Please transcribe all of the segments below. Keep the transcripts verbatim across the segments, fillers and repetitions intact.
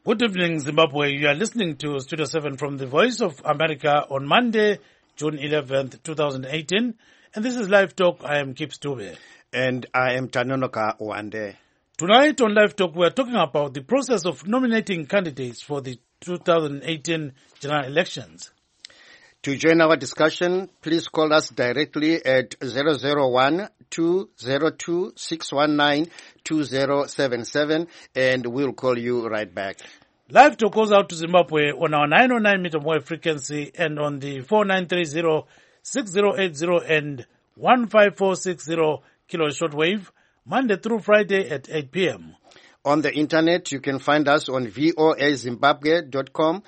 Good evening, Zimbabwe. You are listening to Studio seven from the Voice of America on Monday, June eleventh, twenty eighteen. And this is Live Talk. I am Kip Stube. And I am Tanonoka Wande. Tonight on Live Talk, we are talking about the process of nominating candidates for the two thousand eighteen general elections. To join our discussion, please call us directly at zero zero one, two zero two, six one nine, two zero seven seven, and we'll call you right back. Live Talk goes out to Zimbabwe on our nine oh nine meter wave frequency and on the four nine three zero, six zero eight zero and one five four six zero kilo shortwave, Monday through Friday at eight p.m. On the internet, you can find us on voa zimbabwe dot com,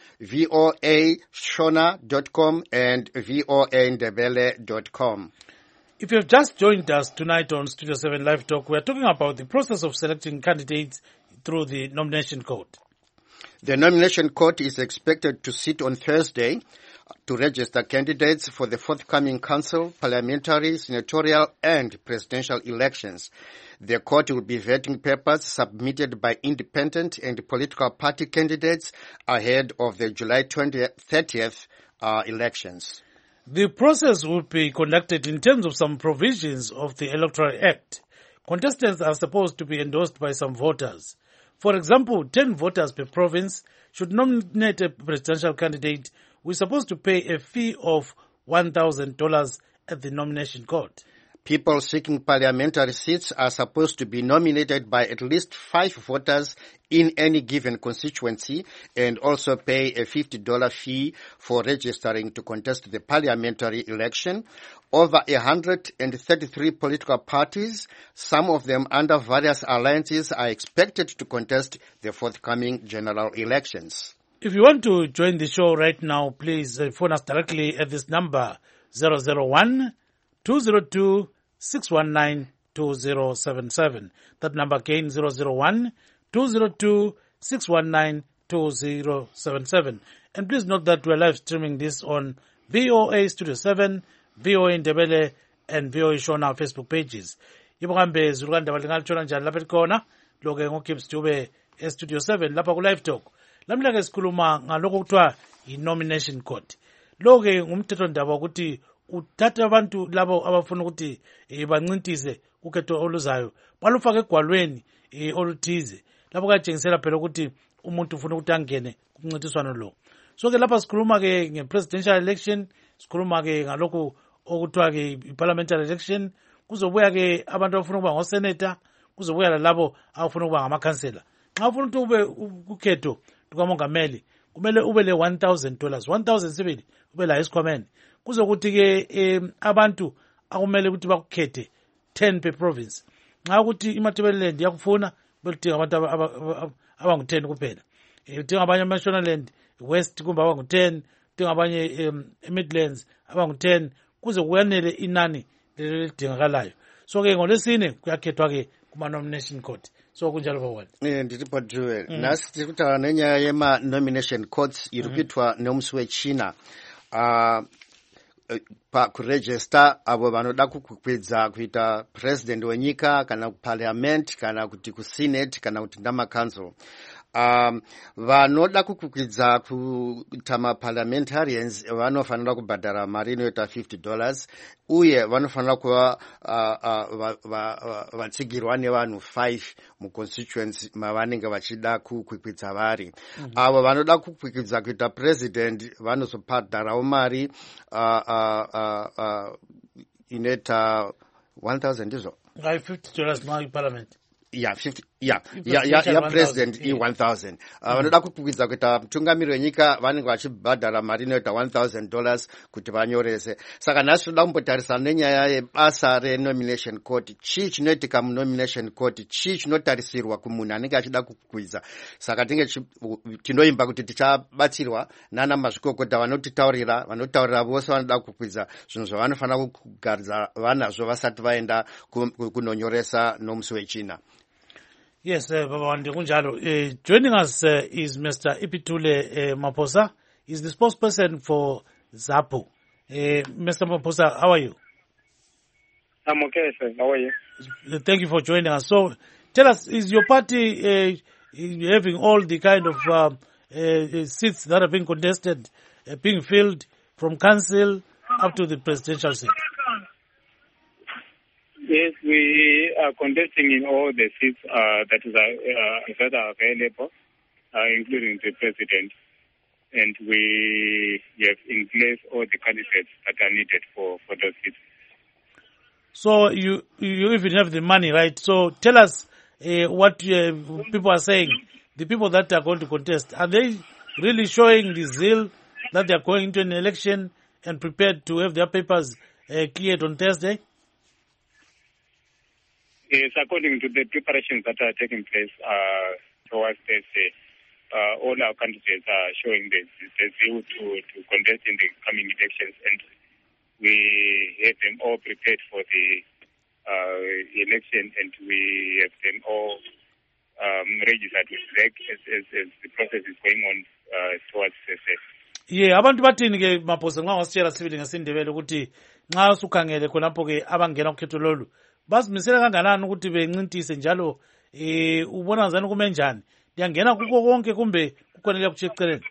voa shona dot com, and voa ndebele dot com. If you have just joined us tonight on Studio seven Live Talk, we are talking about the process of selecting candidates through the nomination court. The nomination court is expected to sit on Thursday to register candidates for the forthcoming council, parliamentary, senatorial, and presidential elections. The court will be vetting papers submitted by independent and political party candidates ahead of the July thirtieth uh, elections. The process will be conducted in terms of some provisions of the Electoral Act. Contestants are supposed to be endorsed by some voters. For example, ten voters per province should nominate a presidential candidate who is supposed to pay a fee of one thousand dollars at the nomination court. People seeking parliamentary seats are supposed to be nominated by at least five voters in any given constituency and also pay a fifty dollars fee for registering to contest the parliamentary election. Over one hundred thirty-three political parties, some of them under various alliances, are expected to contest the forthcoming general elections. If you want to join the show right now, please phone us directly at this number zero zero one, two zero two, six one nine, two zero seven seven. That number again, zero zero one, two zero two, six one nine, two zero seven seven. And please note that we are live streaming this on V O A Studio seven, V O A Ndebele, and V O A Show on our Facebook pages. Ibukambe zulukanda balingalchona njani lapha khona loke ngoKip Stube eStudio seven lapha ku Live Talk. Lamla ke sikhuluma ngalokho kuthiwa i-nomination court. Loke ngumthetho ndaba ukuthi uthatha abantu labo abafuna ukuthi bancintise ukhetho oluzayo balufaka egwalweni oluthize lapho katshengisela phela ukuthi umuntu ufuna ukuthi angene kuncintiswano lo. So ke lapha sikhuluma ke nge-presidential election, sikhuluma ke ngalokho okuthiwa ke i-parliamentary election, kuzobuya ke abantu abafuna ukuba ngosenator, kuzobuya lalabo abafuna ukuba ngamakhansela. Nxa ufuna ukuthi ube ukhetho lukamongameli kumele ube le one thousand dollars, one thousand sibili ube la esikhwameni. Kuzokuthi ke um, abantu akumele ukuthi bakukhethe ten per province. Nxa ukuthi iMatabeleland yakufuna beludinga abantu abangu ten kuphela. Udinga abanye eMashonaland West kumbe abangu ten, udinga abanye um, eMidlands abangu ten, kuze kuyanele inani lelidingakalayo. So ke ngolesine kuyakhethwa ke kuma nomination court. So kunjalo bawona. Eh ndithi Padre, nasi tikutana nenyaya yema nomination courts irikuitwa nomusi weChina. Uh, pa kuregister abo vanoda kukwidza kuita president wenyika kana kuparliament kana kuti kusenate kana kuti ndama council. Um, vanoda kukwidza kuita maparliamentarians vanofanira kubhadhara mari inoita fifty dollars uye vanofanira kuva vatsigirwa nevanhu five muconstituency mavanenge vachida kukwidza vari. Avo vanoda kukwidza kuita president vanozobhadharawo mari uh, uh, uh, uh, inoita one thousand izo fifty dollars now in parliament. Yeah, fifty. Yeah, yeah, yeah, yeah. President in one thousand. Vanoda kukwidza kuita mutungamiri wenyika vanenge vachibhadhara mari inoita one thousand dollars kuti vanyorese. Saka nhasi toda kumbotarisana nenyaya yebasa renomination court. Chii chinoitika munomination court, chii chinotarisirwa kumunhu anenge achida kukwidza. Saka tinge tinoimba kuti tichabatsirwa nana mazvikokota vanotitaurira, vanotaurira vose vanoda kukwidza zvinhu zvavanofanira kugaridza vanazvo vasati vaenda kunonyoresa nomusi weChina. Yes, uh, Baba Kunjalo. Uh, joining us uh, is Mister Ipitule uh, Maposa. He's the spokesperson for ZAPU. Uh, Mister Maposa, how are you? I'm okay, sir. How are you? Thank you for joining us. So, tell us, is your party uh, having all the kind of uh, uh, seats that are being contested uh, being filled from council up to the presidential seat? Yes, we are contesting in all the seats uh, that, is, uh, that are available, uh, including the president. And we have in place all the candidates that are needed for, for those seats. So you you even have the money, right? So tell us uh, what uh, people are saying. The people that are going to contest, are they really showing the zeal that they are going into an election and prepared to have their papers uh, cleared on Thursday? Yes, according to the preparations that are taking place uh, towards Thursday, uh, all our candidates are showing the, the zeal to, to contest in the coming elections, and we have them all prepared for the uh, election, and we have them all um, registered with Z E C as, as, as the process is going on uh, towards Thursday. Yeah, abantu bathini ke maphosa nxa wasitshela sibili ngesindebele ukuthi nxa usukhangele khonapho ke abangena ukhetho lolu bazimisele kanganani ukuthi bencintise njalo eh ubona ngani kume njani liyangena kuko konke kumbe kukhonela kucheceleni?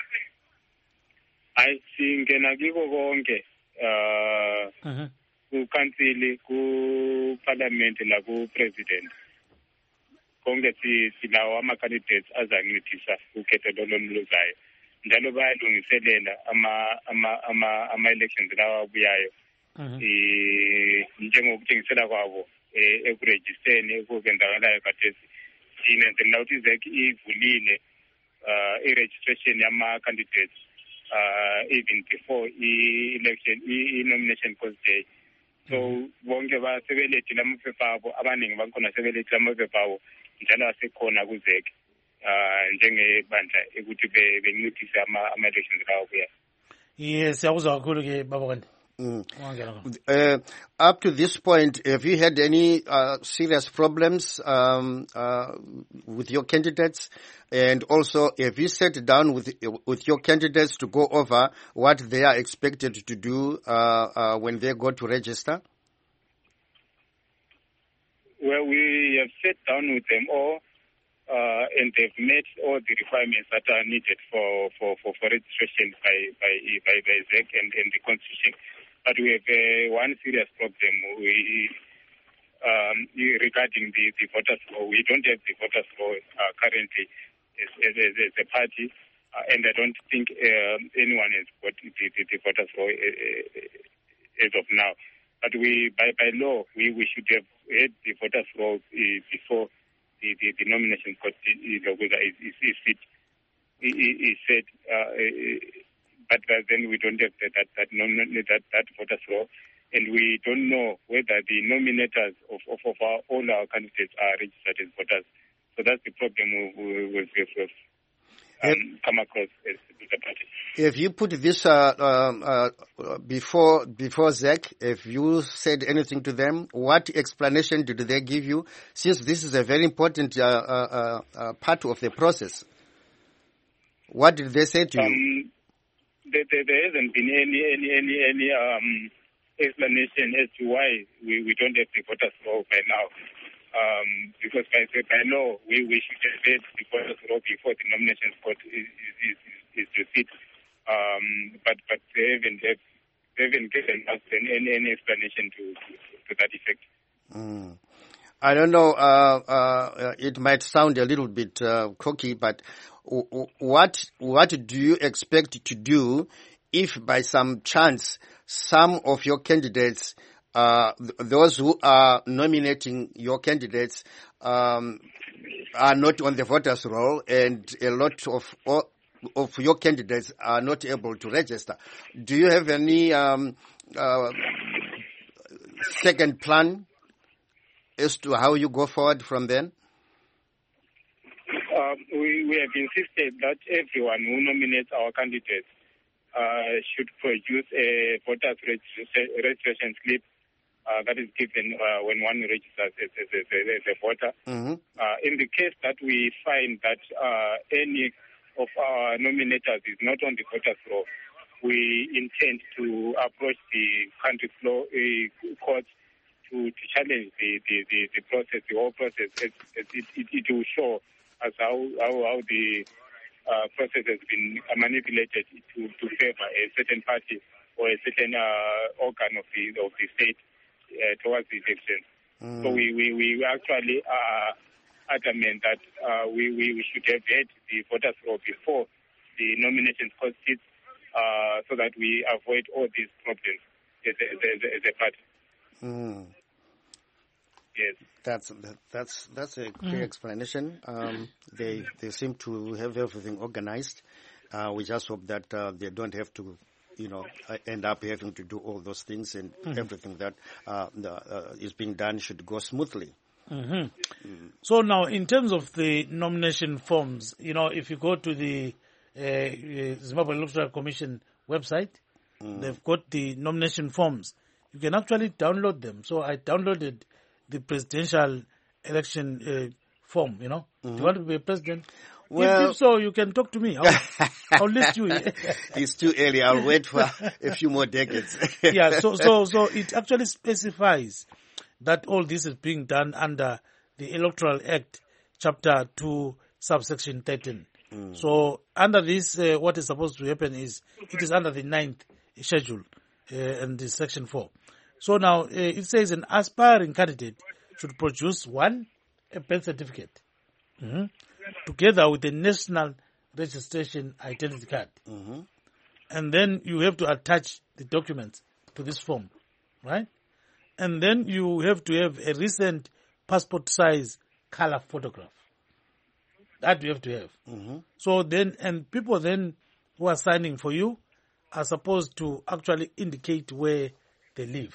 I singena kiko konke uh ku council ku parliament la ku president konke silawo ama candidates azancedisa ukhetho lololuzayo njalo bayalungiselela ama ama ama ama elections lawa abuyayo eh njengokutshengisela kwabo ekurejisteni ekubenzakalayo khathesi sinenzelela ukuthi Z E C ivulile uh i-registration yama candidates uh even before i-election i-nomination post day. So bonke basebelethile amaphepha abo, abaningi bakhona sebelethile amaphepha abo njalo asekhona ku Z E C uh njengebandla ukuthi bencedise ama-elections lawo kuya. Yes, siyakuzwa kakhulu ke baba kanti. Mm. Uh, up to this point, have you had any uh, serious problems um, uh, with your candidates? And also, have you sat down with with your candidates to go over what they are expected to do uh, uh, when they go to register? Well, we have sat down with them all, uh, and they've met all the requirements that are needed for, for, for, for registration by by by, by Z E C and, and the Constitution. But we have uh, one serious problem we, um, regarding the, the voters' law. We don't have the voters' law uh, currently as, as, as a party, uh, and I don't think uh, anyone has got the, the, the voters' law uh, as of now. But we, by, by law, we, we should have had the voters' law uh, before the, the, the nomination court is, is, is, is, is, is said. Uh, But then we don't have that that that, that, that voters law, and we don't know whether the nominators of, of, of our, all our candidates are registered as voters. So that's the problem we will um, come across as the party. If you put this uh, um, uh, before before Z E C, if you said anything to them, what explanation did they give you? Since this is a very important uh, uh, uh, part of the process, what did they say to um, you? There, there, there hasn't been any any any any um, explanation as to why we, we don't have the voters law by now. Um, because by by law we, we should have had the voters law before the nomination court is is, is, is to sit. Um, but but they haven't have, they haven't given us any any explanation to to, to that effect. Mm. I don't know. Uh, uh, it might sound a little bit uh, cocky, but what what do you expect to do if by some chance some of your candidates, uh, those who are nominating your candidates, um, are not on the voters' roll, and a lot of of your candidates are not able to register? Do you have any um, uh, second plan as to how you go forward from then? Um, we, we have insisted that everyone who nominates our candidates uh, should produce a voter's registration slip uh, that is given uh, when one registers as, as, as, as a voter. Mm-hmm. Uh, in the case that we find that uh, any of our nominators is not on the voter's roll, we intend to approach the country's law uh, courts to, to challenge the, the, the, the process, the whole process. It, it, it, it will show as how how, how the uh, process has been manipulated to, to favor a certain party or a certain uh, organ of the of the state uh, towards the elections. Mm. So we, we, we actually are adamant that uh, we, we, we should have had the voters roll before the nominations constitutes uh, so that we avoid all these problems as a, as a, as a party. Mm. Yes. That's that's that's a clear mm. explanation. Um, they they seem to have everything organized. Uh, we just hope that uh, they don't have to, you know, end up having to do all those things, and mm-hmm. everything that uh, the, uh, is being done should go smoothly. Mm-hmm. Mm. So now, in terms of the nomination forms, you know, if you go to the uh, Zimbabwe Electoral Commission website, mm. they've got the nomination forms. You can actually download them. So I downloaded the presidential election uh, form, you know. Mm-hmm. Do you want to be a president? Well, if, if so, you can talk to me. I'll, I'll list you. It's too early. I'll wait for a few more decades. Yeah, so, so, so it actually specifies that all this is being done under the Electoral Act, Chapter two, Subsection thirteen. Mm. So under this, uh, what is supposed to happen is, it is under the ninth schedule uh, and the Section four. So now, uh, it says an aspiring candidate should produce, one, a birth certificate, mm-hmm, together with a national registration identity card. Mm-hmm. And then you have to attach the documents to this form, right? And then you have to have a recent passport size color photograph. That you have to have. Mm-hmm. So then, and people then who are signing for you are supposed to actually indicate where they live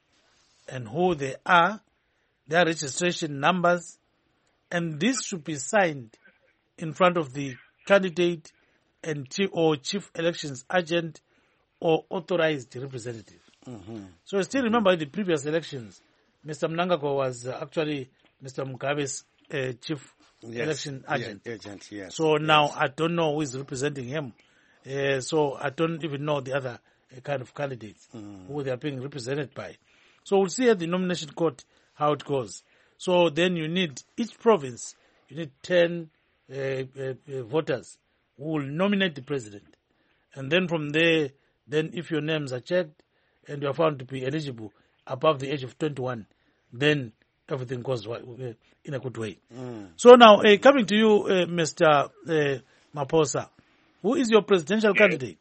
and who they are, their registration numbers, and this should be signed in front of the candidate and chief or chief elections agent or authorized representative. Mm-hmm. So I still remember the previous elections, Mister Mnangagwa was uh, actually Mister Mugabe's uh, chief yes. election agent. Yeah, agent yes. So yes. now I don't know who is representing him. Uh, so I don't even know the other uh, kind of candidates mm. who they are being represented by. So we'll see at the nomination court how it goes. So then you need, each province, you need ten uh, uh, uh, voters who will nominate the president. And then from there, then if your names are checked and you are found to be eligible above the age of twenty-one, then everything goes in a good way. Mm. So now, uh, coming to you, uh, Mister Uh, Maphosa, who is your presidential yes. candidate?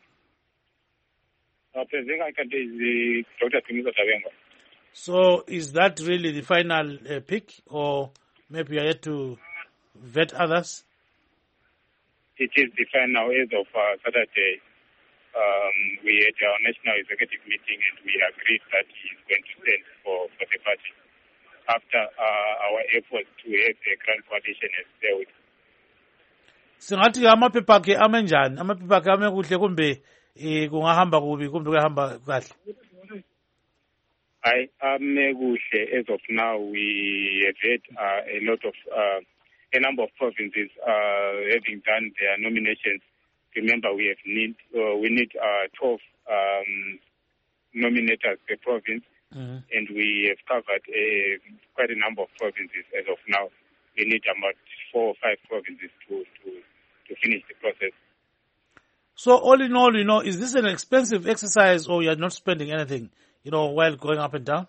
Our presidential candidate is uh, Doctor Tumiza Tabenga. So is that really the final uh, pick, or maybe I had to vet others? It is the final as of uh, Saturday. Um, we had our national executive meeting and we agreed that he is going to stand for, for the party after uh, our efforts to have a grand coalition has failed. Singathi amaphepha akhe amenjani? Amaphepha akhe ame kuhle kumbe kungahamba kubi kumbe kuyahamba kahle? I ame kuhle. As of now, we have had uh, a lot of uh, a number of provinces uh, having done their nominations. Remember, we have need uh, we need uh, twelve um, nominators per province, mm-hmm. and we have covered a, quite a number of provinces as of now. We need about four or five provinces to, to, to finish the process. So all in all, you know, is this an expensive exercise, or you are not spending anything, you know, while going up and down?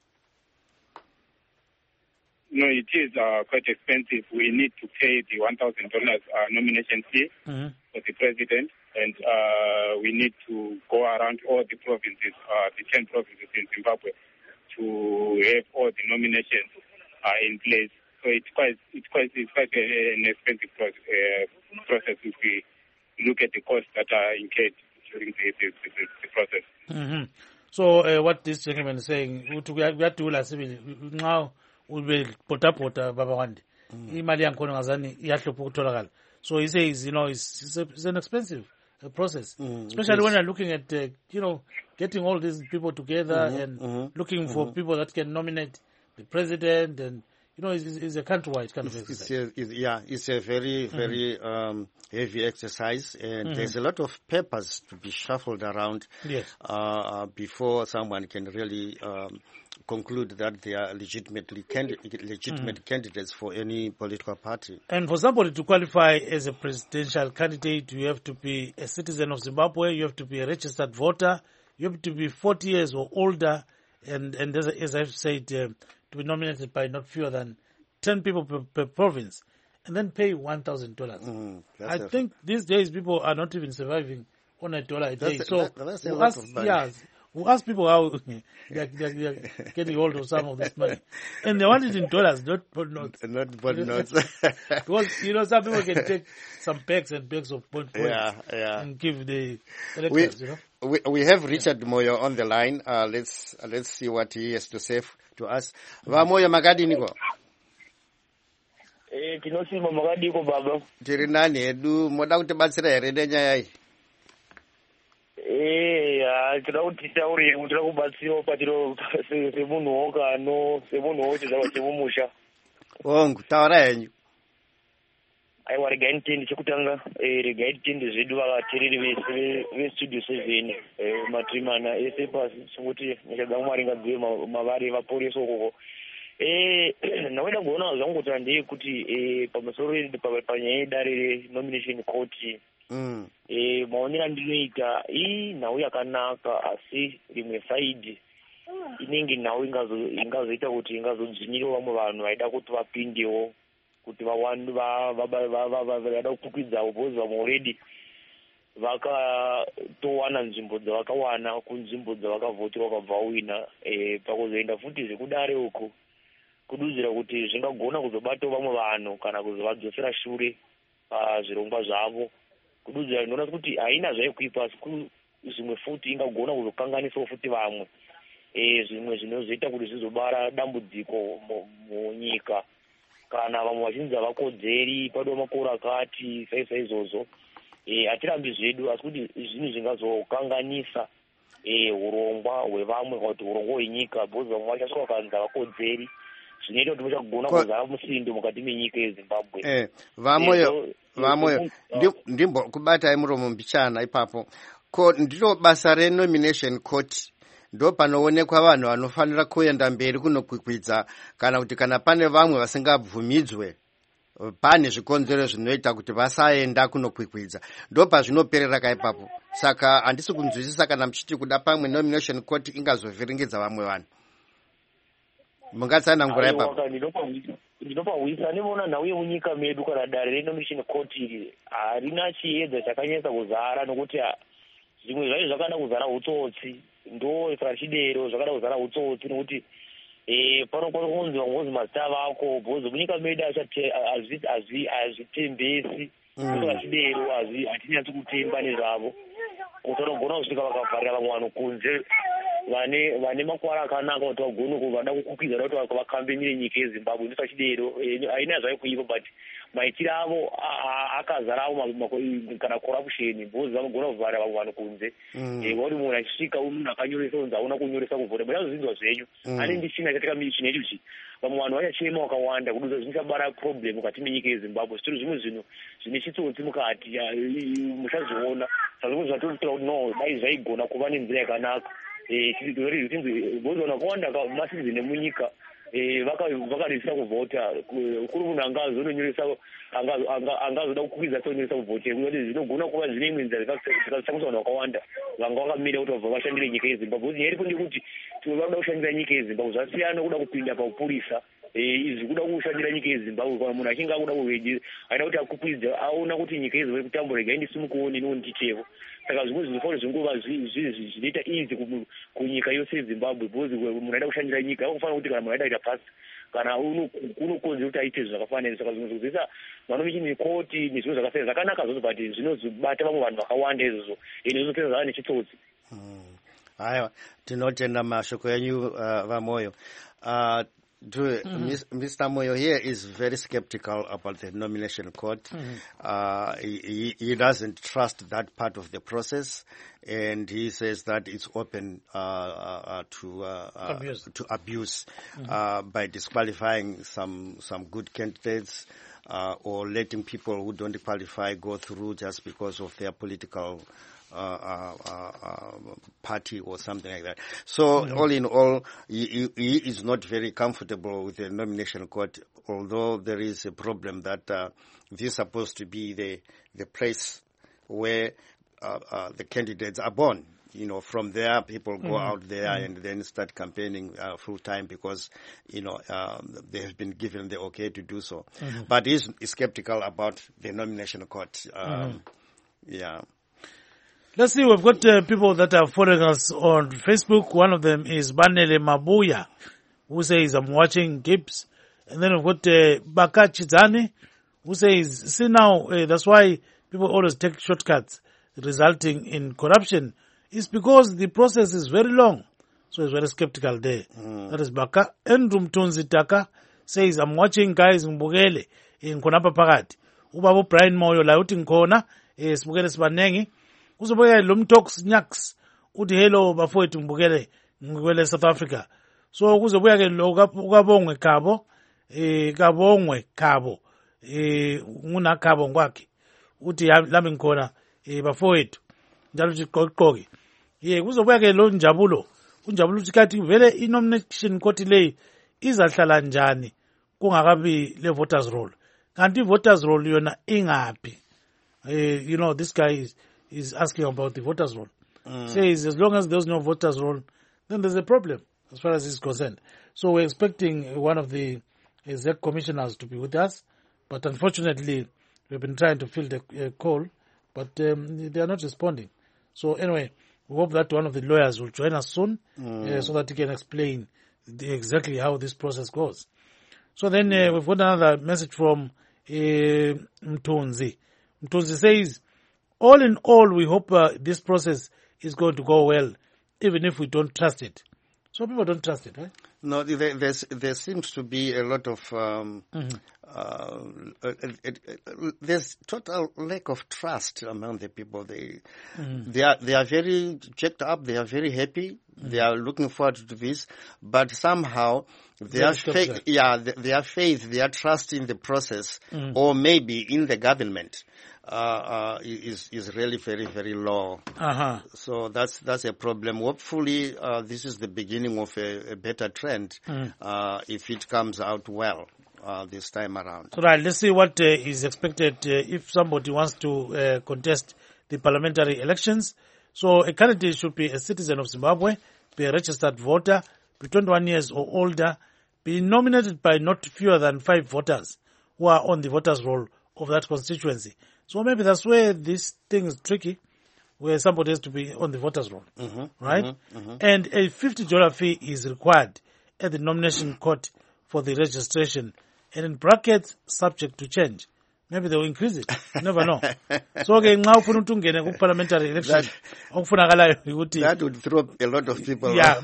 No, it is uh, quite expensive. We need to pay the one thousand dollars uh, nomination fee mm-hmm. for the president, and uh, we need to go around all the provinces, uh, the ten provinces in Zimbabwe, to have all the nominations uh, in place. So it's quite, it's quite, it's quite a, an expensive process, uh, process if we look at the costs that are incurred during the, the, the, the process. Mm-hmm. So uh, what this gentleman is saying, we have to now. Ube pota pota baba wande imali yankhona ngazani iyahlupha ukutholakala. So he says, you know, it's it's, a, it's an expensive uh, process, mm, especially when you're looking at uh, you know, getting all these people together mm-hmm, and mm-hmm, looking mm-hmm. for people that can nominate the president, and you know, it's, it's a countrywide kind it's, of exercise. It's a, it's, yeah, it's a very, very mm-hmm. um, heavy exercise, and mm-hmm. there's a lot of papers to be shuffled around yes. uh, before someone can really um, conclude that they are legitimately candid- legitimate mm-hmm. candidates for any political party. And for somebody to qualify as a presidential candidate, you have to be a citizen of Zimbabwe, you have to be a registered voter, you have to be forty years or older, and, and as, as I've said, uh, to be nominated by not fewer than ten people per, per province, and then pay one thousand dollars. Mm, I think f- these days people are not even surviving on a dollar a day. That's so a, that's a we'll, lot ask, of money. yeah, we'll ask people how they're, they're, they're getting hold of some of this money. And they want it in dollars, not bond notes. Not bond notes. Because, you know, some people can take some bags and bags of bond coins yeah, yeah. and give the electors, you know. We, we have Richard yeah. Moyo on the line. Uh, let's uh, let's see what he has to say f- to us. Va Moyo makadi niko. Eh tinosima makadi ko baba. Tiri nani edu moda kutibatsira here nenyaya iyi. Eh ya tira kuti tauri tira kubatsira patiro semunhu wokano semunhu wochizawa chemumusha. Ongu taura henyu. aiwa regai nditende chekutanga regai nditende zvedu vakateereri vese vestudio seven matrimana ese pasi sokuti nyika dzamwari ngadzive mavari vaporesa ukoko. Naoda kuona zvangu kuti ndeyekuti pamusoro panyaya yedare renomination court maonero andinoita ii nhau yakanaka, asi rimwe saidi inenge nhau ingazoita kuti ingazodzvinyiriwa vamwe vanhu vaida kuti vapindewo kuti vawandu vada kukwidzawo because vamwe already vakatowana nzvimbo dzavakawana kunzvimbo dzavakavhotera vakabva wina. Pakuzoenda futi zvekudare uku kududzira kuti zvingagona kuzobatawo vamwe vanhu kana kuzovadzosera shure pazvirongwa zvavo. Kududzira ndinoona kuti haina zvaikuipa, asi zvimwe futi ingagona kuzokanganisawo futi vamwe zvimwe zvinozoita kuti zvizobara dambudziko munyika kana vamwe vachinzi havakodzeri padova makore akati sai saizvozvo. Hatirambi zvedu, asi kuti zvinhu zvingazokanganisa urongwa hwevamwe kana kuti urongwa hwenyika because vamwe vachasvika vakanzi havakodzeri zvinoita kuti muchagona kuzara musindo mukati menyika yeZimbabwe. Vamoyo vamoyo ndimbo kubatai muromo mbichana ipapo ko ndiro basa renomination court ndo panoonekwa vanhu vanofanira kuenda mberi kunokwikwidza kana kuti kana pane vamwe vasingabvumidzwe pane zvikonzero zvinoita kuti vasaenda kunokwikwidza ndo pazvinoperera kaipapo. Saka handisi kunzwisisa kana muchiti kuda pamwe nomination court ingazovhiringidza vamwe vanhu. Mungatsanangura ipapo. Ndinopahwisa ndinoona nhau yemunyika medu kana dare renomination court iri harina chiedza chakanyatsa kuzara, nokuti zvimwe zvacho zvakada kuzara utsotsi, ndo pachidero zvakada kuzara utsotsi, nokuti panokona kunzi vangozi mazita vako bhozo munyika medu hazvitembesi pachidero hatinyatsi kutemba nezvavo kuti vanogona kusvika vakavharira vamwe vanhu kunze vane makwara akanaka kuti vagone vada kukwidza kuti vakambenire nyika yeZimbabwe. Ndi pachidero haina zvaikuipa, but maitiro avo akazarawo kana corruption because vanogona kuvharira vamwe vanhu kunze. Vakuti munhu achisvika munhu akanyoresa unzi hauna kunyoresa kuvhota munazvinzwa zvenyu anenge china chatika michini yacho vamwe vanhu vachachema vakawanda kududza zvinichabara problem mukati menyika yeZimbabwe. Zvitoro zvimwe zvinhu zvine chitsotsi mukati muchazviona. Saka zvimwe zvatotora kuti no dai zvaigona kuva nenzira yakanaka because vakawanda masizini emunyika vakarisira kuvhota. Kuri munhu angazononyoresa angazoda kukwidza sonyoresa kuvhota kuti zvinogona kuva zvine imwe nzira zvikatsamisa vanhu vakawanda vanga vakamira kuti vabva vashandire nyika yeZimbabwe. Nyaya iripo ndekuti vanoda kushandira nyika yeZimbabwe zvasiyana kuda kupinda paupurisa. Izvi kuda kushandira nyika yeZimbabwe kana munhu achinge akuda kuveji aida kuti akukwidza aona kuti nyika yeZimbabwe kutambura rega indisimukuoni nondichevo. Saka zvimwe zvinofanira zvinguva zvinoita easy kunyika yose yeZimbabwe because munhu aida kushandira nyika akufanira kuti kana munhu aida kuita pasi kana unokonzera kuti aite zvakafanira. Saka zvimwe zvinozoisa vanomichini koti nezvimwe zvakasiyana zvakanaka zvozvo, but zvinozobata vamwe vanhu vakawanda izvozvo ende zvozopedza zvava nechitsotsi. Haiwa, tinotenda mashoko enyu Vamoyo. Do, mm-hmm. Mister Moyo here is very skeptical about the nomination court. Mm-hmm. Uh, he, he doesn't trust that part of the process, and he says that it's open uh, uh, to uh, abuse, uh, to abuse mm-hmm. uh, by disqualifying some some good candidates uh, or letting people who don't qualify go through just because of their political Uh, uh, uh, party or something like that. So mm-hmm. all in all, he, he is not very comfortable with the nomination court, although there is a problem that uh, this is supposed to be the the place where uh, uh, the candidates are born. You know, from there, people go mm-hmm. out there mm-hmm. and then start campaigning uh, full time because, you know, um, they have been given the okay to do so. Mm-hmm. But he's, he's skeptical about the nomination court. Um, mm-hmm. Yeah. Let's see, we've got uh, people that are following us on Facebook. One of them is Banele Mabuya, who says, I'm watching Gibbs. And then we've got uh, Baka Chizani, who says, see now, uh, that's why people always take shortcuts, resulting in corruption. It's because the process is very long. So he's very skeptical there. Mm. That is Baka. Andrew Mtunzi Taka says, I'm watching guys in Mbugele, in Konapa Pakati. Ubabo Brian Moyo, lauti nkona, eh, Mbugele Sibanengi. Kuzobuya lo mtox nyaks uthi hello bafowethu ngibukele ngikwele South Africa. So kuzobuya ke lo ukabongwe Khabo eh kabongwe Khabo eh nguna Khabo ngwakhe uthi lami ngikhona eh bafowethu njalo uthi qoqoqe. Ye kuzobuya ke lo Njabulo uNjabulo uthi kathi vele i nomination court le izahlala njani kungakabi le voters roll. Kanti voters roll yona ingaphi? Eh you know this guy is is asking about the voters roll. Mm. Says as long as there's no voters roll, then there's a problem as far as he's concerned. So we're expecting one of the exec commissioners to be with us, but unfortunately we've been trying to fill the uh, call, but um, they are not responding. So anyway, we hope that one of the lawyers will join us soon mm. uh, so that he can explain the, exactly how this process goes. So then uh, we've got another message from uh, Mtunzi. Mtunzi says, all in all, we hope uh, this process is going to go well, even if we don't trust it. So people don't trust it, right? No, there, there's, there seems to be a lot of, um, mm-hmm. uh, it, it, it, there's total lack of trust among the people. They, mm-hmm. they are, they are very checked up. They are very happy. Mm-hmm. They are looking forward to this, but somehow their faith, yeah, their faith, their trust in the process, mm-hmm. or maybe in the government, uh, uh, is, is really very, very low. Uh-huh. So that's, that's a problem. Hopefully, uh, this is the beginning of a, a better trend, mm. uh, if it comes out well, uh, this time around. So right, let's see what uh, is expected uh, if somebody wants to uh, contest the parliamentary elections. So a candidate should be a citizen of Zimbabwe, be a registered voter, be twenty-one years or older, be nominated by not fewer than five voters who are on the voters roll of that constituency. So maybe that's where this thing is tricky, where somebody has to be on the voters roll, mm-hmm, right? Mm-hmm, mm-hmm. And a fifty dollars fee is required at the nomination court for the registration, and in brackets, subject to change. Maybe they will increase it. You never know. So, okay, now for the parliamentary election, that would throw a lot of people. Yeah,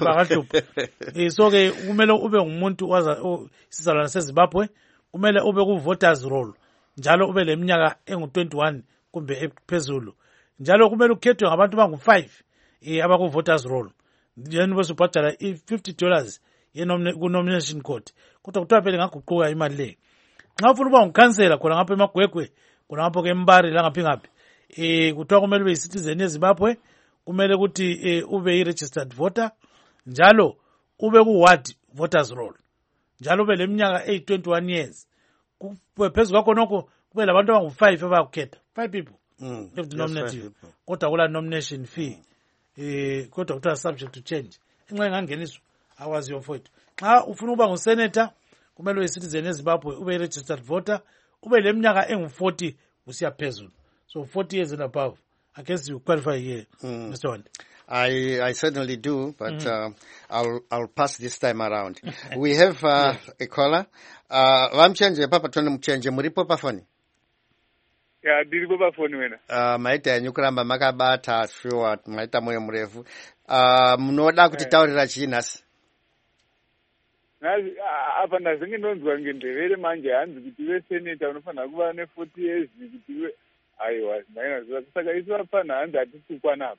so okay, umele ube umuntu waza isizalwane seZimbabwe, umele ube ku voters roll. Njalo ube leminyaka engu twenty-one kumbe ephezulu. Njalo kumele ukhethwe ngabantu bangu five eh abaku voters roll. Then besubhadala i fifty dollars ye nomination court. Kodwa kuthiwa phela ngaguquka imali le. Nxa ufuna uba ngikhansela khona ngapha eMagwegwe khona ngapha ke Mbari la ngaphi ngaphi eh kuthiwa kumele ube citizen yeZimbabwe, kumele ukuthi eh ube i registered voter, njalo ube ku ward voters roll, njalo ube leminyaka eyi twenty-one years. Phezulu kwakho nokho kube labantu abangu five abakukhetha, five people mm, have to nominate you. Kodwa kula nomination fee eh kodwa kuthiwa subject to change. Enxa ingangeniswa awaziyo mfowethu. Xa ufuna uba ngusenator kumele ube citizen yeZimbabwe, ube registered voter, ube leminyaka engu forty usiya phezulu. So forty years and above. I guess you qualify here, mm. Mister Wande. I, I certainly do, but mm-hmm. uh, I'll I'll pass this time around. We have uh, yeah. a caller. Uh, Vamchenje papa tone mchenje muripo pa phone. Yeah, ndiripo pa phone wena. Uh, maita nyukuramba makabata sure maita moyo mrefu. Uh, munoda kuti taurira chinasi. apa ndazenge ndonzwa ngendevere manje hanzi kuti veseneta unofanira kuva ne-forty years kuti we aiwa zinainaziva saka isu vapana hanzi hatitukwa napo.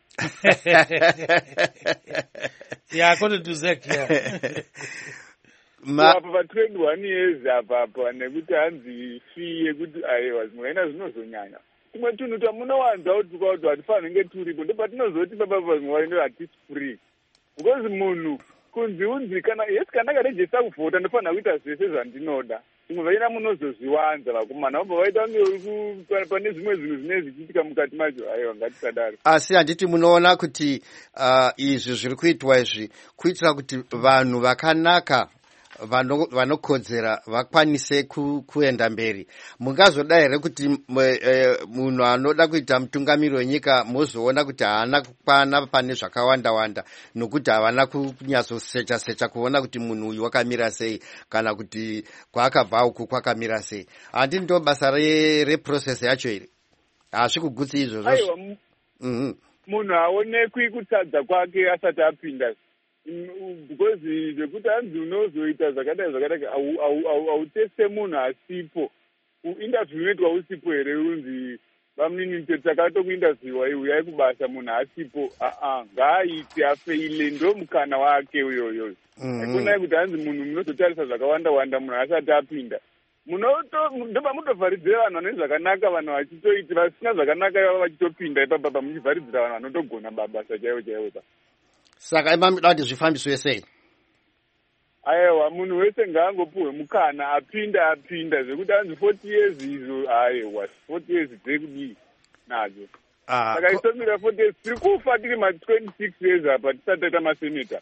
Yeah, according to Zek, yeah. apa pa twenty-one years apa apa nekuti hanzi fee yekuti aiwa zimwaina zvinozonyanya tumwe tunhu tamunowanza kuti tukauti hatifanenge turipo ndopatinozoti bababa zimwaino hatisi free because munhu kunzi unzi kana yes kana ndakarejesta kuvhota ndofanira kuita zvese zvandinoda imwe vaina munozozviwanza vakomana vabva vaita kunge pane zvimwe zvinhu zvine zvichiitika mukati macho aiwa ngatisadaro. Asi handiti munoona kuti uh, izvi zviri kuitwa izvi kuitira kuti vanhu vakanaka vanokodzera vakwanise ku, kuenda mberi. Mungazoda here kuti munhu anoda kuita mutungamiri wenyika muzoona kuti haana kukwana pane zvakawanda wanda nokuti havana kunyatsosecha secha kuona kuti munhu uyu wakamira sei kana kuti kwaakabva uku kwakamira sei. Handi ndo basa reprocess re yacho iri hazvi kugutsi izvozvo. Aiwa mm-hmm. Munhu haonekwi kutadza kwake asati apinda because zvekuti hanzi unozoita zvakadai zvakadai hautese munhu asipo interview inoitwa usipo here unzi vamuninite takatokuinterviewa uyai kubasa munhu asipo aa ngaaite afeile ndo mukana wake uyoyo akonai kuti hanzi munhu munozotarisa zvakawanda wanda munhu asati apinda ndoba mutovharidzira vanhu vane zvakanaka vanhu vachitoiti vasina zvakanaka ivava vachitopinda ipapapa muchivharidzira vanhu vanotogona mabasa chaivo chaivo pa. Saka imamida kuti zvifambiswe sei? Aiwa munhu wese ngaangopuhwe mukana apinda apinda zvekuti hanzi forty years izvo aiwa forty years dzekudii nadzo. Saka isomira forty years tiri kufa tiri ma-twenty-six years apa tisati taita maseneta.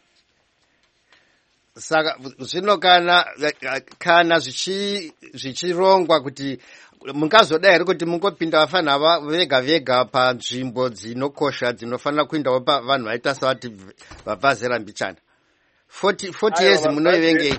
Saka zvino kana kana zvichirongwa kuti mungazoda here kuti mungopinda vafana vega vega panzvimbo dzinokosha dzinofanira kuindawo vanhu vaita savati vabva zera mbichana forty years munoivengei?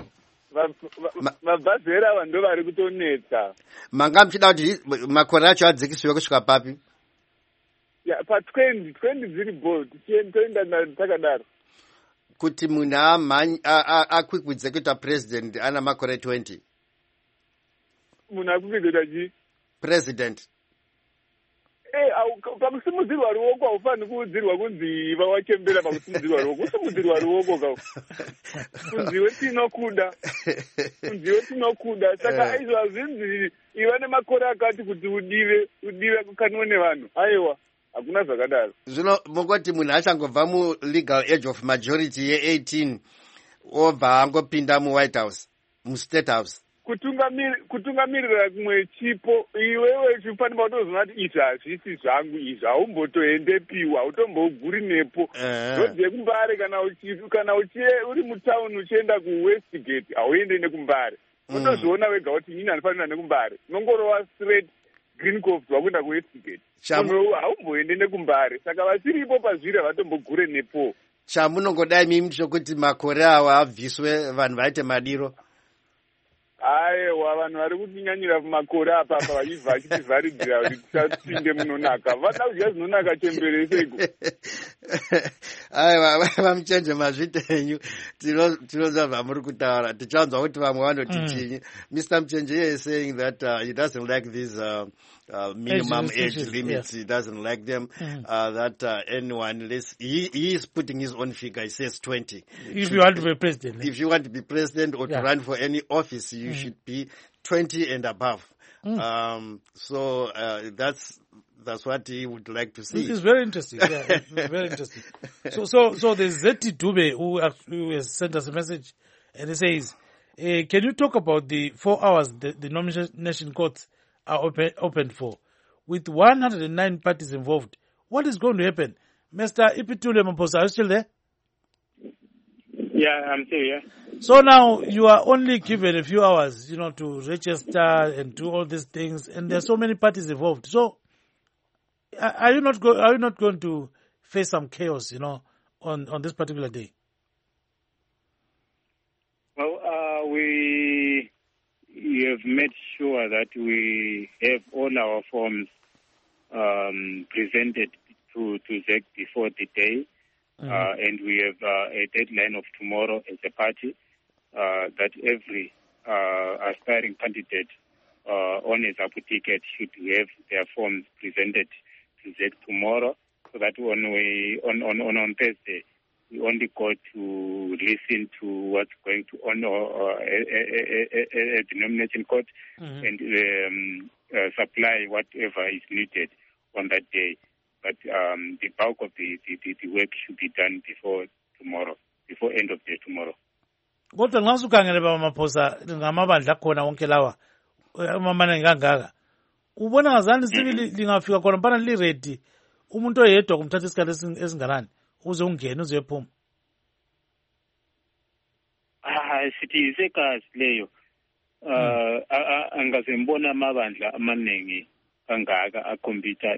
Vabva ava ndo vari kutonetsa. Manga muchida kuti makore acho adzikisiwe kusvika papi? patwenty twenty dziri bold toenda takadaro kuti munhu akwikwidze kuita president ana makore twenty. Munhu akwikwidze chi president eh pakusimudzirwa ruoko haufaniri kuudzirwa kunzi iva wachembera pakusimudzirwa ruoko kusimudzirwa ruoko ka kunziwe tinokuda kunziwe tinokuda saka izvo hazvinzi iva nemakore akati kuti udive udive kukaniwe nevanhu aiwa hakuna zvakadaro. Zvino mungoti munhu achangobva mulegal age of majority ye-eighteen obva angopinda muWhite House mustate house kutungamirira kumwe chipo iwewe chifanira kutoziva kuti izvi hazvisi zvangu izvi haumbotoendepiwa hautomboguri nepo ndodze kumbare kana uri mutauni uchienda kuwestgate hauende nekumbare unotozviona wega kuti inini hanifanira nekumbare unongorova straight green cof wakuenda kuwestgate munhu haumboende nekumbare saka vasiripo pazviri havatombogure nepo. Chamunongodai mimi chokuti makore awa abviswe vanhu vaite madiro? Aiwa vanhu vari kutinyanyira pamakore apapa vachibva vachitivharidzira kuti tisapinde munonaka vada kudya zvinonaka chembereseko. Aiwa vamuchenje mazvite enyu tinonzwa zvamuri kutaura tichanzwa kuti vamwe vanoti chinyi. Mister Mchenje is saying that uh, he doesn't like these uh, uh, minimum age, age limits. Yes. He doesn't like them. Mm. Uh, that uh, anyone less, he, he is putting his own figure. He says twenty. If you want to be president. If you want to be president or yeah. to run for any office, you mm. should be twenty and above. Mm. Um, so uh, that's that's what he would like to see. It is very interesting. Yeah, very interesting. So so so there's Zeti Dube who, who has sent us a message, and he says, uh, "Can you talk about the four hours the, the nomination courts are open open for, with one hundred nine parties involved? What is going to happen?" Mister Ipitule Mamposa, are you still there? Yeah, I'm still here. So now you are only given a few hours, you know, to register and do all these things, and there are so many parties involved. So, are you not go- Are you not going to face some chaos, you know, on, on this particular day? Well, uh, we, we have made sure that we have all our forms um, presented to to Z E C before the day. Mm-hmm. Uh, and we have uh, a deadline of tomorrow as a party uh, that every uh, aspiring candidate uh, on a ZAPU ticket should have their forms presented to Z tomorrow, so that when we on on on, on Thursday we only go to listen to what's going to on uh, at the nomination court mm-hmm. and um, uh, supply whatever is needed on that day. But um, the bulk of the, the, the work should be done before tomorrow, before end of day tomorrow. Kodwa nxa usukhangele bamaphosa ngamabandla akhona wonke lawa amamanengi kangaka ubona ngazani sibili lingafika khona mpana liredi umuntu oyedwa kumthatha isikhathi esinganani uze ungene uze ephuma? Ah, sithi isekazi leyo. Uh, angaze mbona amabandla amaningi kangaka akhompyutha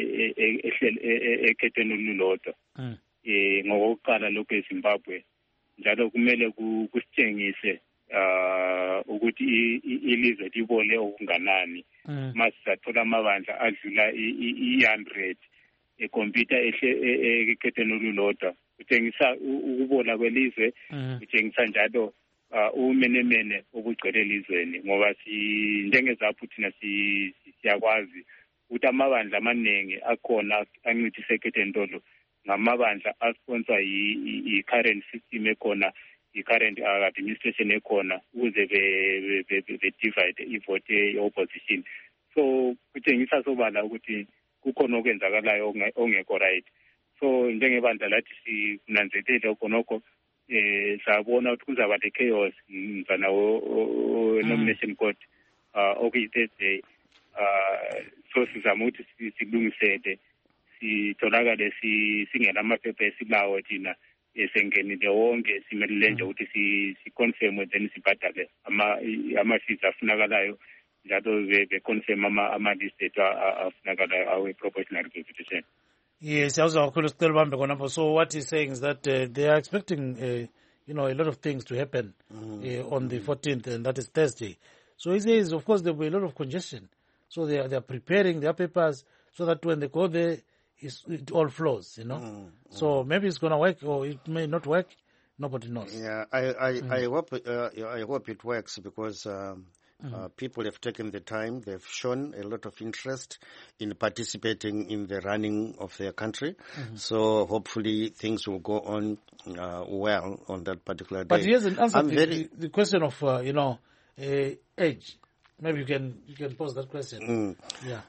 ekhethweni olulodwa. Eh ngokuqala lokho eZimbabwe njalo kumele kusitshengise uh ukuthi ilizwe libole okunganani masathola amabandla adlula i one hundred ekhompyutha ekhethweni olulodwa kutshengisa ukubola kwelizwe kutshengisa njalo umenemene obugcwele elizweni ngoba si njengezaphu thina siyakwazi ukuthi amabandla amaningi akhona ancedise ekhethweni lolu ngamabandla asponsor i-current system ekhona i-current administration ekhona ukuze be-divide i-vote ye-opposition. So kutshengisa sobala ukuthi kukhona okwenzakalayo ongekho right. So njengebandla lathi sinanzelele khonokho eh sabona ukuthi kuzaba le chaos mfana o nomination court uh okuyi-Thursday uh so sizama ukuthi silungisele sitholakale singena amaphepha esilawo thina esengenile wonke simelele nje ukuthi si-confirm then sibhadale ama-fees afunakalayo njalo be-confirm ama-list ethu afunakalayo awe-proportional representation. Yes, I was going so what he's saying is that uh, they are expecting, uh, you know, a lot of things to happen mm-hmm. uh, on the fourteenth, and that is Thursday. So he says, of course, there will be a lot of congestion. So they are, they are preparing their papers so that when they go there, it's, it all flows, you know. Mm-hmm. So maybe it's going to work or it may not work. Nobody knows. Yeah, I I, mm-hmm. I hope uh, I hope it works because um, mm-hmm. uh, people have taken the time. They've shown a lot of interest in participating in the running of their country. Mm-hmm. So hopefully things will go on uh, well on that particular day. But he hasn't answered the, very... the, the question of uh, you know uh, age. Maybe you can you can pose that question. Mm. Yeah.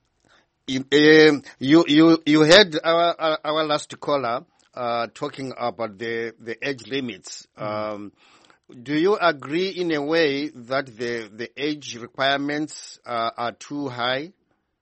Um, you you you heard our our, our last caller uh, talking about the the age limits. Mm-hmm. Um, do you agree in a way that the the age requirements uh, are too high?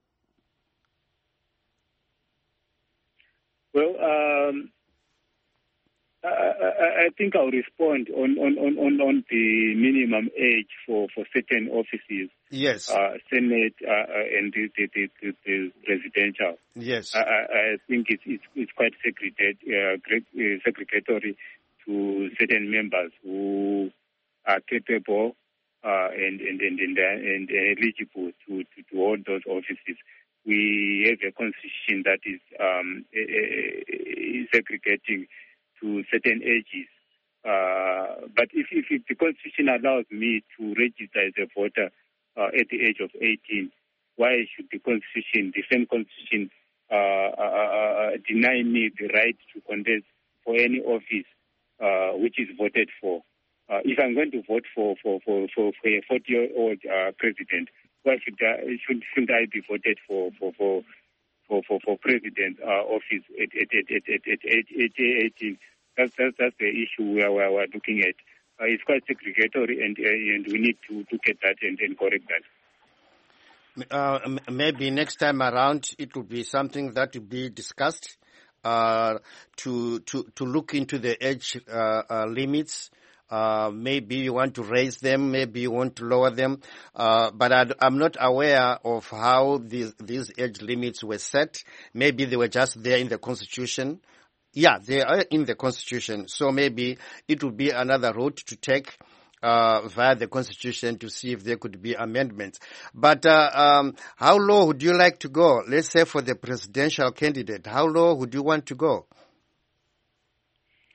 Well, um, I, I, I think I'll respond on, on, on, on the minimum age for, for certain offices. Yes. Uh, Senate uh, and the, the, the, the presidential. Yes. I, I think it's, it's, it's quite segregated, uh, segregatory to certain members who are capable uh, and, and, and, and, and eligible to, to, to hold those offices. We have a constitution that is um, segregating to certain ages. Uh, but if, if, if the constitution allows me to register as a voter uh, at the age of eighteen, why should the constitution, the same constitution, uh, uh, uh, deny me the right to contest for any office uh, which is voted for? Uh, if I'm going to vote for, for, for, for, for a forty-year-old uh, president, why should I, should, shouldn't I be voted for for for for, for, for president uh, office at at at at at, at, at eighteen? That's, that's that's the issue we are, we are looking at. Uh, it's quite segregatory, and uh, and we need to look at that and, and correct that. Uh, maybe next time around it will be something that will be discussed uh, to to to look into the age uh, uh, limits. Uh, maybe you want to raise them, maybe you want to lower them, uh, but I, I'm not aware of how these, these age limits were set. Maybe they were just there in the Constitution. Yeah, they are in the Constitution, so maybe it would be another route to take uh, via the Constitution to see if there could be amendments. But uh, um, how low would you like to go? Let's say for the presidential candidate, how low would you want to go?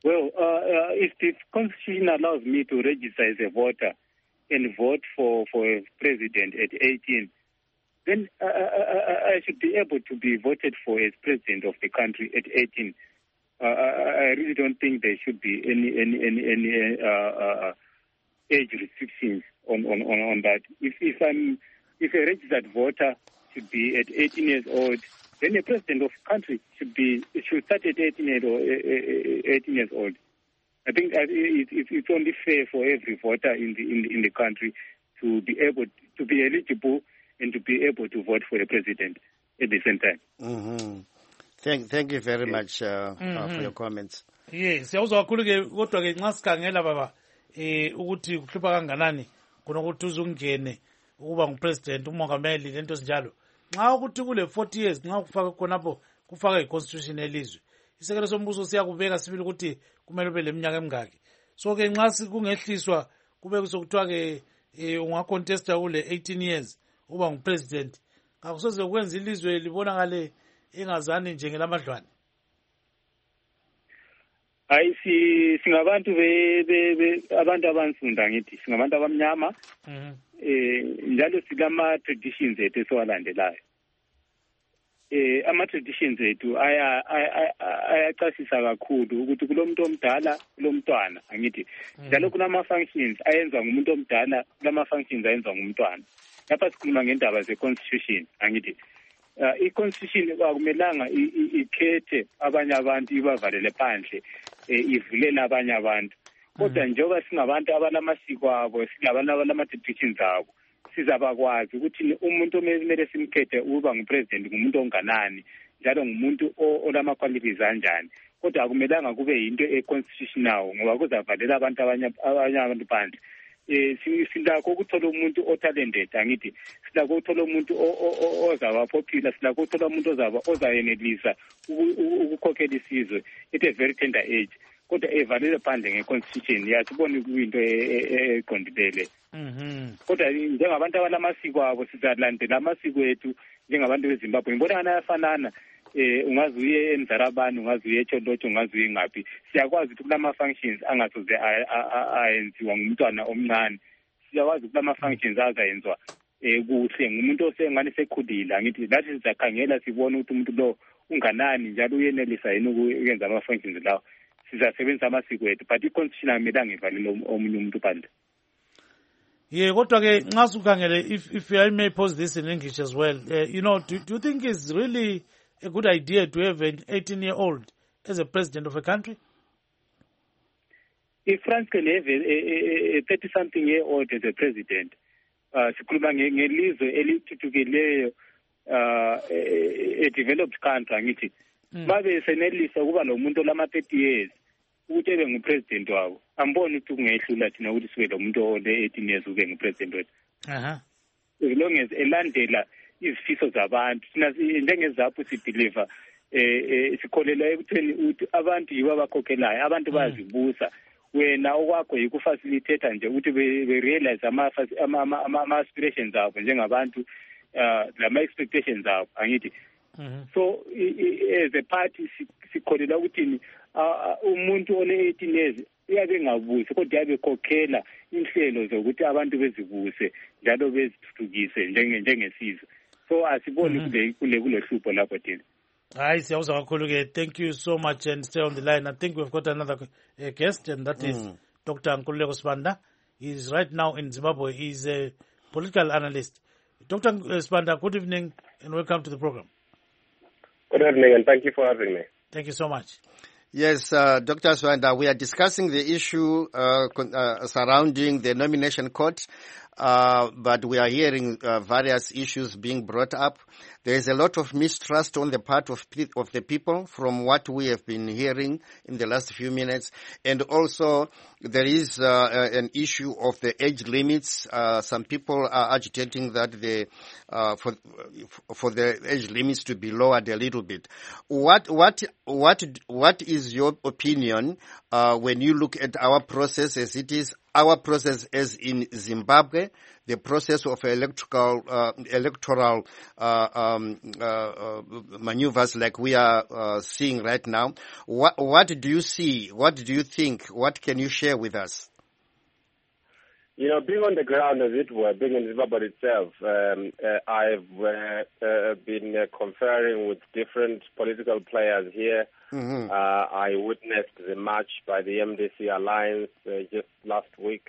Well, uh, uh, if the Constitution allows me to register as a voter and vote for, for a president at eighteen, then uh, I, I should be able to be voted for as president of the country at eighteen. Uh, I really don't think there should be any any any, any uh, uh, age restrictions on, on, on, on that. If if I'm if a registered voter should be at eighteen years old, then a president of the country should be should start at eighteen years or eighteen years old. I think it's only fair for every voter in the in the, in the country to be able to be eligible and to be able to vote for the president at the same time. Mm-hmm. Thank, thank you very much uh, mm-hmm. uh, for your comments. Yes, siyawuzwa kakhulu ke kodwa ke nxa sikhangela baba eh ukuthi kuhlupha kanganani kunokuthi uzungene ukuba ngupresident umongameli lento sinjalo. Nxa ukuthi kule forty years nxa kufaka khonapho kufaka iconstitution elizwe. Isekelo sombuso siyakubeka sibili ukuthi kumele ube leminyaka emingaki. So ke nxa sikungehliswa kube kusokuthiwa ke ungacontesta kule eighteen years uba ngupresident. Akusoze kwenza ilizwe libonakale ingazani njengelamadlwane. Hayi si singabantu be be abantu abansunda ngithi singabantu abamnyama. Mhm. Eh njalo silama traditions ethu esiwalandelayo. Eh ama traditions ethu aya ayachasisa kakhulu ukuthi kulomuntu omdala kulomntwana angithi. Njalo kunama functions ayenza ngumuntu omdala kulama functions ayenza ngumntwana. Lapha sikhuluma ngendaba ze constitution angithi. Uh, i-constitution akumelanga ikhethe abanye abantu ibavalele phandle ivulele abanye abantu kodwa njengoba singabantu abalamasiko abo singabantu abalama-traditions abo sizabakwazi ukuthi umuntu omele simkhethe ukuba ngupresident ngumuntu onganani njalo ngumuntu olama-qualities anjani kodwa akumelanga kube yinto e-constitutional ngoba kuzavalela abantu abanye abantu phandle. Eh silakho ukuthola umuntu otalented angithi silakho ukuthola umuntu ozaba popular silakho ukuthola umuntu ozaba ozayenelisa ukukhokhela isizwe at a very tender age kodwa evalele phandle ngeconstitution yasibona kuyinto eqondilele. Mhm. Kodwa njengabantu abalamasiko abo sizalandela amasiko ethu njengabantu beZimbabwe ngibona ngana yafanana. Eh ungazi uye eMzarabani ungazi uye eCholotsho ungazi uye ngaphi siyakwazi ukuthi kulama functions angasoze ayenziwa ngumntwana omncane siyakwazi kulama functions azayenziwa eh kuhle ngumuntu osengane sekhulile ngithi lathi sizakhangela sibone ukuthi umuntu lo unganani njalo uyenelisa yini ukwenza ama functions lawo sizasebenzisa amasiko ethu but iconstitution amelanga ivalele omunye umuntu phandle. Yeah, kodwa ke nxa sukhangele if if I may pose this in English as well, uh, you know, do, do you think it's really a good idea to have an eighteen-year-old as a president of a country? If France can have a thirty-something-year-old as a president, sikhuluma ngelizwe elithuthukileyo a developed country ngithi babe senelisa ukuba lo muntu olama-thirty years ukuthi ebe ngupresident wabo amboni ukuthi kungehlula thina ukuthi sibe lo muntu ole-eighteen years ube ngupresident wethu. Aha. As long as elandela izifiso zabantu thina njengezapho sibhiliva eh sikholela ekutheni ukuthi abantu yibo abakhokhelayo abantu bayazibusa wena okwakho yikufacilitate nje ukuthi be realize ama ama aspirations abo njengabantu uh lama expectations abo angithi. So as a party sikholela ukuthi umuntu ole-eighteen years uyabe ngabusi kodwa yabe khokhela inhlelo zokuthi abantu bezibuse njalo bezithuthukise njenge njengesizwe. So asiboni kule kule kulohlupho lapho thina. Hayi siyawuzwa kakhulu ke. Thank you so much and stay on the line. I think we've got another uh, guest and that mm. is Doctor Nkululeko Sibanda. He is right now in Zimbabwe. He is a political analyst. Doctor Sibanda, good evening and welcome to the program. Good evening and thank you for having me. Thank you so much. Yes, uh, Doctor Sibanda, we are discussing the issue uh, uh, surrounding the nomination court, uh, but we are hearing uh, various issues being brought up. There is a lot of mistrust on the part of of the people from what we have been hearing in the last few minutes. And also there is uh, an issue of the age limits. Uh, some people are agitating that the, uh, for, for the age limits to be lowered a little bit. What, what, what, what is your opinion, uh, when you look at our process as it is? our process as in Zimbabwe, the process of electoral uh, electoral uh, um, uh, uh, maneuvers like we are uh, seeing right now. What what do you see? What do you think? What can you share with us? You know, being on the ground, as it were, being in Zimbabwe itself, um, uh, I've uh, uh, been uh, conferring with different political players here. Mm-hmm. Uh, I witnessed the march by the M D C Alliance uh, just last week,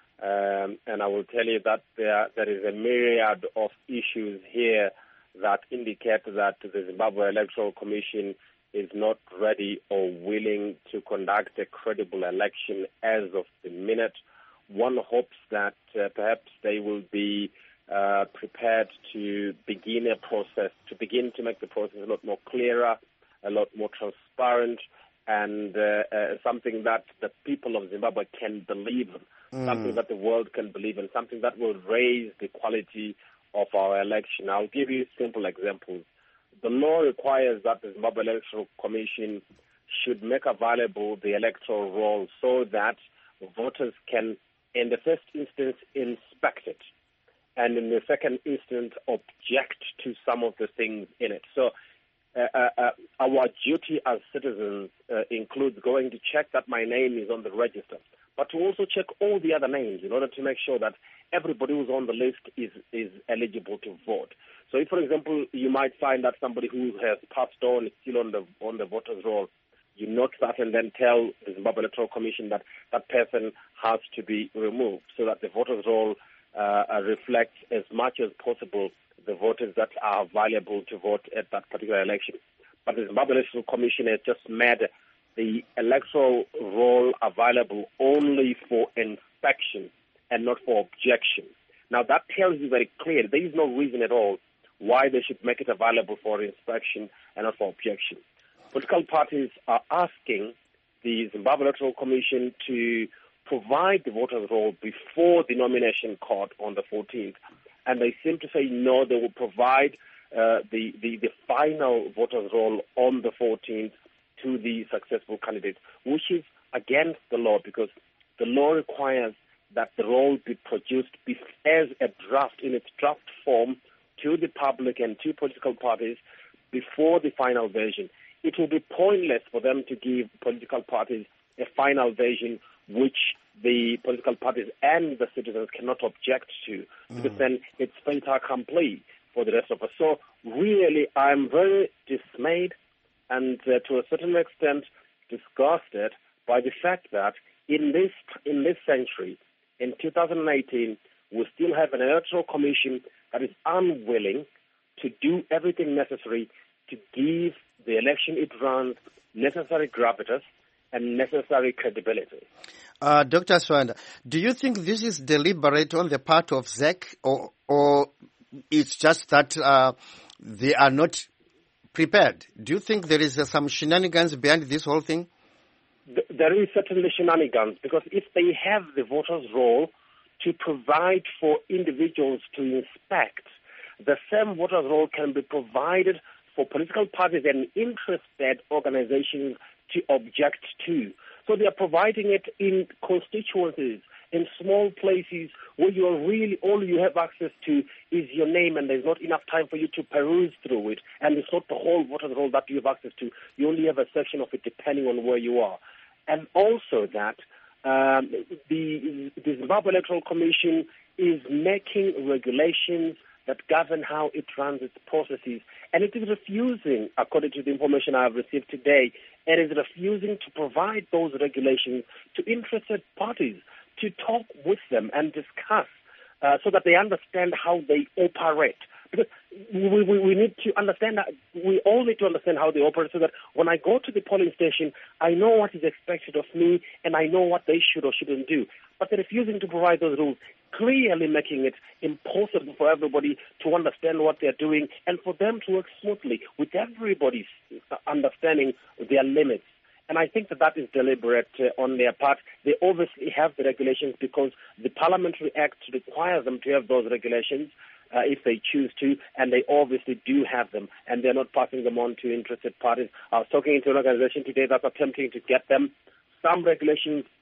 um, and I will tell you that there, there is a myriad of issues here that indicate that the Zimbabwe Electoral Commission is not ready or willing to conduct a credible election as of the minute. One hopes that uh, perhaps they will be uh, prepared to begin a process, to begin to make the process a lot more clearer, a lot more transparent, and uh, uh, something that the people of Zimbabwe can believe in, mm. something that the world can believe in, something that will raise the quality of our election. I'll give you simple examples. The law requires that the Zimbabwe Electoral Commission should make available the electoral roll so that voters can, in the first instance, inspect it, and in the second instance, object to some of the things in it. So uh, uh, our duty as citizens uh, includes going to check that my name is on the register, but to also check all the other names in order to make sure that everybody who's on the list is, is eligible to vote. So if, for example, you might find that somebody who has passed on is still on the, on the voter's roll, you note that and then tell the Zimbabwe Electoral Commission that that person has to be removed so that the voters' roll uh, reflects as much as possible the voters that are available to vote at that particular election. But the Zimbabwe Electoral Commission has just made the electoral roll available only for inspection and not for objection. Now, that tells you very clearly there is no reason at all why they should make it available for inspection and not for objection. Political parties are asking the Zimbabwe Electoral Commission to provide the voters' roll before the nomination court on the fourteenth. And they seem to say no, they will provide uh, the, the, the final voters' roll on the fourteenth to the successful candidate, which is against the law because the law requires that the roll be produced as a draft, in its draft form, to the public and to political parties before the final version. It will be pointless for them to give political parties a final version which the political parties and the citizens cannot object to, mm. because then it's fait accompli for the rest of us. So really, I'm very dismayed and uh, to a certain extent disgusted by the fact that in this in this century, in two thousand eighteen, we still have an electoral commission that is unwilling to do everything necessary to give the election it runs necessary gravitas and necessary credibility. Uh, Doctor Swanda, do you think this is deliberate on the part of Z E C, or, or it's just that uh, they are not prepared? Do you think there is uh, some shenanigans behind this whole thing? There is certainly shenanigans, because if they have the voters' roll to provide for individuals to inspect, the same voters' roll can be provided for political parties and interested organizations to object to. So they are providing it in constituencies, in small places where you are really, all you have access to is your name, and there's not enough time for you to peruse through it, and it's not the whole voters' roll that you have access to. You only have a section of it depending on where you are. And also that um, the, the Zimbabwe Electoral Commission is making regulations that govern how it runs its processes. And it is refusing, according to the information I have received today, it is refusing to provide those regulations to interested parties, to talk with them and discuss uh, so that they understand how they operate. Because we, we, we need to understand that, we all need to understand how they operate so that when I go to the polling station, I know what is expected of me and I know what they should or shouldn't do. But they're refusing to provide those rules, clearly making it impossible for everybody to understand what they're doing and for them to work smoothly with everybody understanding their limits. And I think that that is deliberate uh, on their part. They obviously have the regulations because the Parliamentary Act requires them to have those regulations uh, if they choose to, and they obviously do have them, and they're not passing them on to interested parties. I was talking to an organization today that's attempting to get them. Some regulations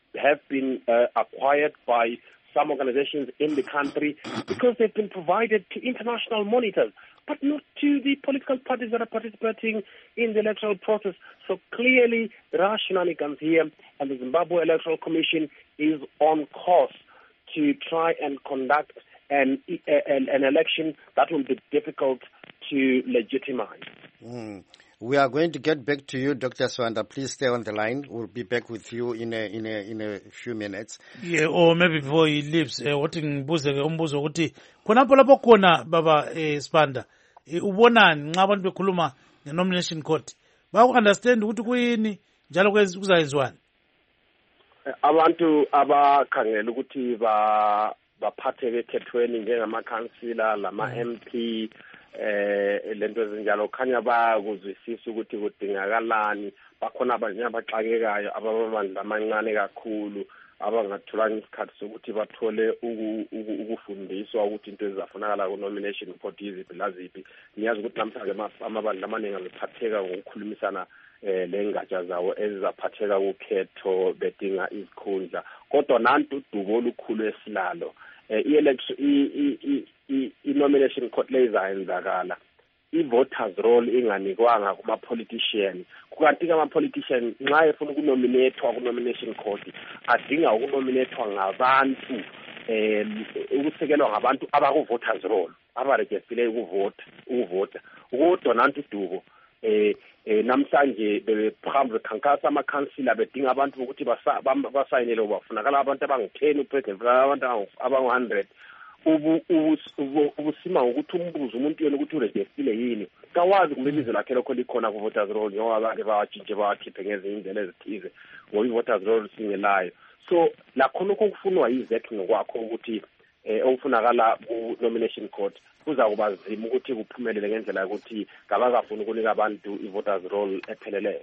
have been uh, acquired by some organizations in the country because they've been provided to international monitors, but not to the political parties that are participating in the electoral process. So clearly there are shenanigans here, and the Zimbabwe Electoral Commission is on course to try and conduct an, an, an election that will be difficult to legitimize. Mm. We are going to get back to you, Doctor Swanda. Please stay on the line. We'll be back with you in a in a in a few minutes. Yeah, or maybe before he leaves, uh, what ngibuze ke umbuzo ukuthi khonapho lapho khona baba eh, Spanda ubonani nxa abantu bekhuluma nge-nomination court baku-understand ukuthi kuyini njalo kuzayenziwani? Abantu abakhangela ukuthi ba baphatheke ekhethweni njengamakhansila lama-M P eh lento ezinjalo khanya bayakuzwisisa ukuthi kudingakalani. Bakhona abanye abaxakekayo ababamandla amancane kakhulu abangatholanga isikhathi sokuthi bathole ukufundiswa ukuthi into ezizafunakala ku-nomination court yiziphi laziphi. Niyazi ukuthi namhlanje amabandla amaningi aziphatheka ngokukhulumisana eh lengatsha zawo ezizaphatheka kukhetho bedinga izikhundla, kodwa nantu udubo olukhulu esilalo i-election i-nomination court lezayenzakala i-voters roll inganikwanga kuma-politician. Kukanti ama-politician nxa efuna ukunominethwa ku-nomination court adinga ukunominethwa ngabantu um ukusekelwa ngabantu abaku-voters roll abarejistile ukuvota ukuvota kodwa nantu udubo eh namhlanje behambe bekhankasa amakhansila bedinga abantu ukuthi basayinele bafunakala abantu abangu-ten upresident abantu abangu-one hundred. Ubusima ngokuthi umbuzo umuntu yena ukuthi urejistile yini kawazi kumbe ibizo lakhe lokho likhona ku-voters roll njengoba abanye bawatshintshe bawakhiphe ngezinye indlela ezithize ngoba i-voters roll singelayo. So lakhona okufunwa yi-Z ngokwakho ukuthi eh okufunakala ku-nomination court kuza kuba nzima ukuthi kuphumelele ngendlela yokuthi ngabazafuna ukunika abantu i-voters roll epheleleyo.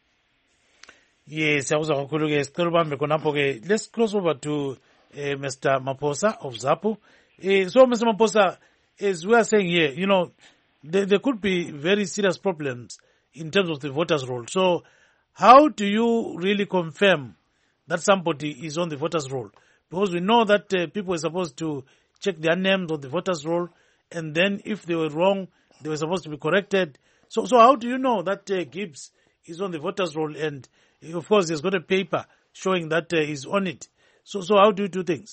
Yes, siyakuzwa kakhulu ke sicela ubambe khonapho ke. Let's cross over to uh, Mister Maposa of ZAPU. Uh, so Mister Maposa, as we are saying here, you know, there, there could be very serious problems in terms of the voters roll. So how do you really confirm that somebody is on the voters roll? Because we know that uh, people are supposed to check their names on the voters roll, and then if they were wrong, they were supposed to be corrected. So so how do you know that uh, Gibbs is on the voters roll, and of course he's got a paper showing that uh, he's on it? So so how do you do things?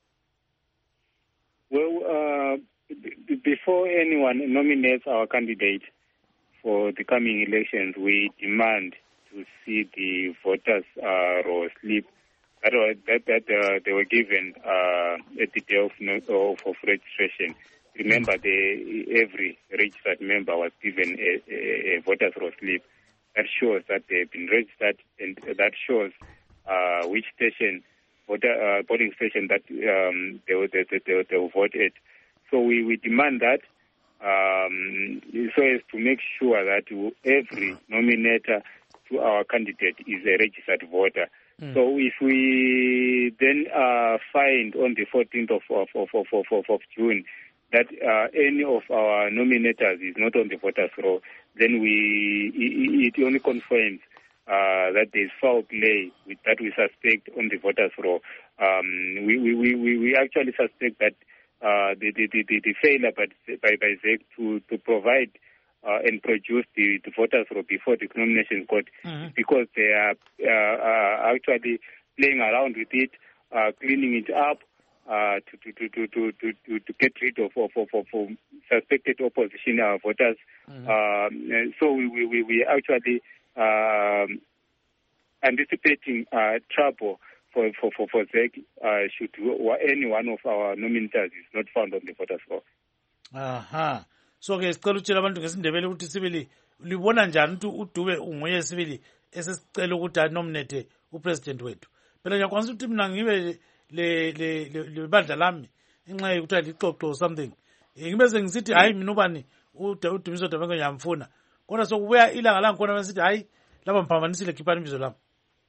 Well, uh, b- before anyone nominates our candidate for the coming elections, we demand to see the voters uh, roll slip that that, that uh, they were given uh, at the day of, of, of registration. Remember, the, every registered member was given a, a, a voters roll slip that shows that they've been registered, and that shows uh, which station, voter, uh, voting station that um, they will they, they, they, they will vote at. So we, we demand that um, so as to make sure that every nominator to our candidate is a registered voter. Mm. So if we then uh, find on the fourteenth of of, of, of, of, of June that uh, any of our nominators is not on the voters roll, then we it, it only confirms uh, that there is foul play with, that we suspect on the voters roll. Um, we, we, we, we actually suspect that uh, the, the, the, the failure by, by, by Z E C to, to provide uh, and produce the, the voters roll before the nomination court mm-hmm. because they are uh, uh, actually playing around with it, uh, cleaning it up, Uh, to, to, to, to, to, to, to get rid of, of, of, of suspected opposition uh, voters. Mm-hmm. Um, so we, we, we actually um, anticipating uh, trouble for, for, for, for Z E C uh, should any one of our nominators is not found on the voters roll. Aha. So ke sicela utshela abantu ngesindebele ukuthi sibili libona njani ukuthi uDube unguye sibili esesicela ukuthi anominate upresident wethu. Phela ngiyakwanisa ukuthi mina ngibe le le le bandla lami inxa yokuthi lixoxo something ngibe sengisithi hayi mina ubani uDumiso Dabenge ngiyamfuna kodwa sokubuya ilanga la ngkhona besithi hayi laba mphambanisile khiphani ibizo lami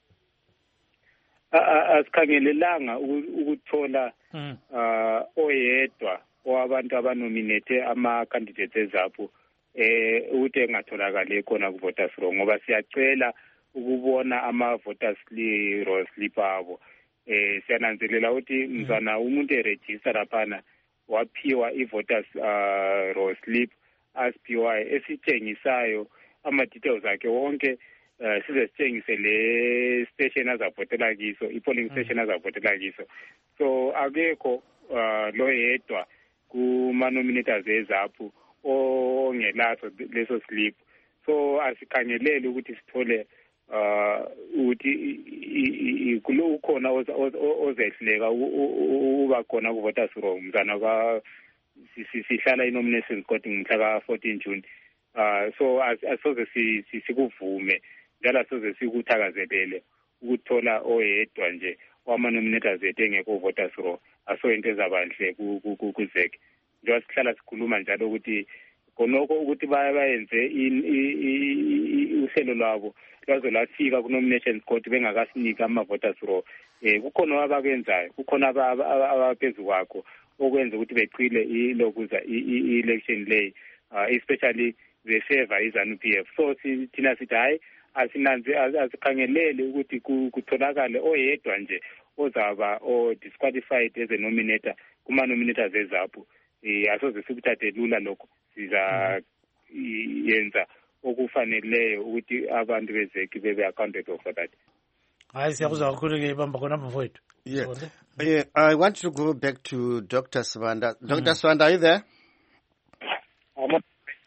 asikhangelelanga ukuthola oyedwa owabantu abanominate ama candidates ezapho eh ukuthi engatholakala khona ku voters roll ngoba siyacela ukubona ama-voters roll slip abo. Eh siyananzelela ukuthi mzana umuntu eregister laphana waphiwa i-voters uh, roll slip asiphiwayo esitshengisayo ama-details akhe wonke. Uh, size sitshengise le station azavotela kiso, i-polling station azavotela kiso. So akekho uh, lo yedwa kuma-nominators ezaphu ongelaso leso slip. So asikhangeleli ukuthi sithole uh ukuthi kukhona ozehleka uba khona ku-voters roll mzana ka sihlala i-nominations court ngomhla ka-fourteen June. Uh, so asoze sikuvume njalo asoze sikuthakazelele ukuthola oyedwa nje wama-nominators ethu engekho voters roll. Aso into ezabanhle kuzeke njengoba sihlala sikhuluma njalo ukuthi khonoko ukuthi bayenze uhlelo lwabo lwaze lwafika ku-nominations court bengakasinika ama-voters roll. Eh kukhona abakwenzayo, kukhona abaphezu kwakho okwenza ukuthi beqile ilokuza i-election lay, uh, especially the favor izanu P F. So thina sithi hayi asinanzi asikhangelele ukuthi kutholakale oyedwa nje ozaba o disqualified as a nominator kuma nominators ezapho. Eh asoze sikuthathe lula lokho, siza yenza okufaneleyo ukuthi abantu bezeki bebe accountable for that. Hayi siyakuzwa kakhulu ke bamba khona mfowethu. Yeah. Yeah, I want to go back to Doctor Swanda. Doctor Mm. Swanda, are you there? Um,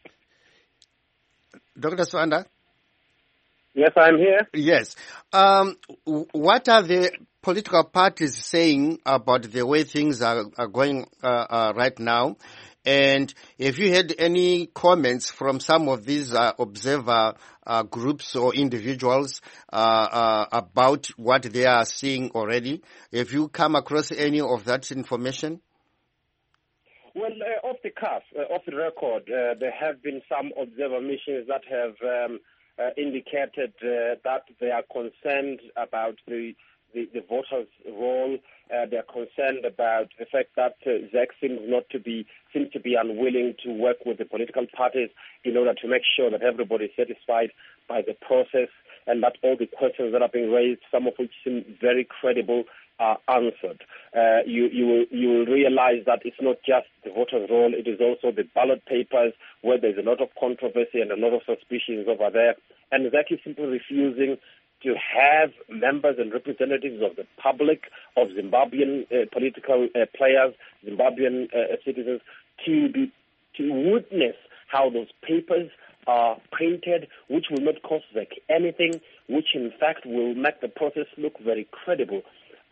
Doctor Swanda? Yes, I'm here. Yes. Um, what are the political parties saying about the way things are, are going uh, uh, right now? And have you had any comments from some of these uh, observer uh, groups or individuals uh, uh, about what they are seeing already? Have you come across any of that information? Well, uh, off the cuff, uh, off the record, uh, there have been some observer missions that have um, uh, indicated uh, that they are concerned about the the, the voters' roll. Uh, they are concerned about the fact that uh, Z E C seems not to be seems to be unwilling to work with the political parties in order to make sure that everybody is satisfied by the process and that all the questions that are being raised, some of which seem very credible, are answered. Uh, you you will you will realize that it's not just the voters' roll; it is also the ballot papers where there's a lot of controversy and a lot of suspicions over there, and Z E C is simply refusing to have members and representatives of the public, of Zimbabwean uh, political uh, players, Zimbabwean uh, citizens, to be, to witness how those papers are printed, which will not cost Z E C anything, which in fact will make the process look very credible.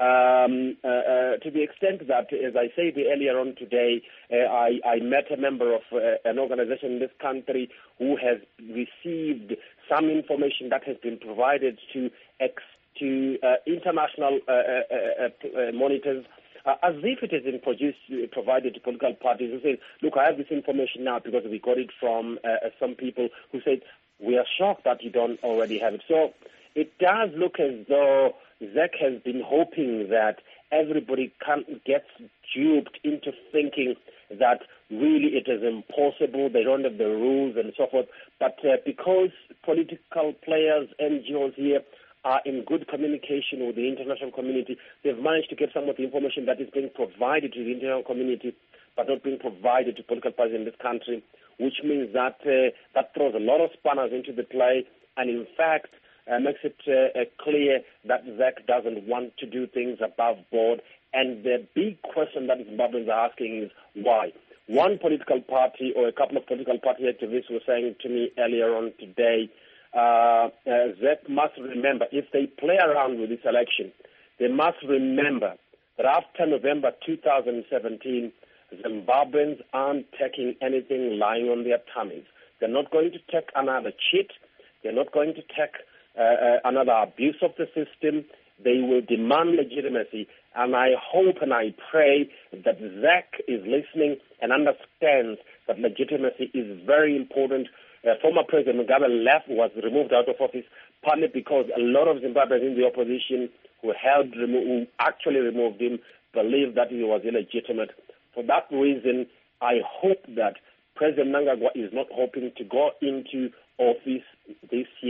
Um, uh, uh, to the extent that, as I said earlier on today, uh, I, I met a member of uh, an organization in this country who has received some information that has been provided to ex, to uh, international uh, uh, uh, uh, monitors, uh, as if it has been produced, uh, provided to political parties who say, look, I have this information now because we got it from uh, some people who said, we are shocked that you don't already have it. So it does look as though Z E C has been hoping that everybody can, gets duped into thinking that really it is impossible, they don't have the rules and so forth. But uh, because political players, N G Os here, are in good communication with the international community, they've managed to get some of the information that is being provided to the international community but not being provided to political parties in this country, which means that uh, that throws a lot of spanners into the play, and in fact uh, makes it uh, uh, clear that Z E C doesn't want to do things above board. And the big question that Zimbabweans are asking is why? One political party or a couple of political party activists were saying to me earlier on today, uh, uh, Z E C must remember, if they play around with this election, they must remember that after November two thousand seventeen, Zimbabweans aren't taking anything lying on their tummies. They're not going to take another cheat. They're not going to take uh, uh, another abuse of the system. They will demand legitimacy, and I hope and I pray that Z E C is listening and understands that legitimacy is very important. Uh, former President Mugabe left, was removed out of office, partly because a lot of Zimbabweans in the opposition who helped remo- who actually removed him believed that he was illegitimate. For that reason, I hope that President Mnangagwa is not hoping to go into office this year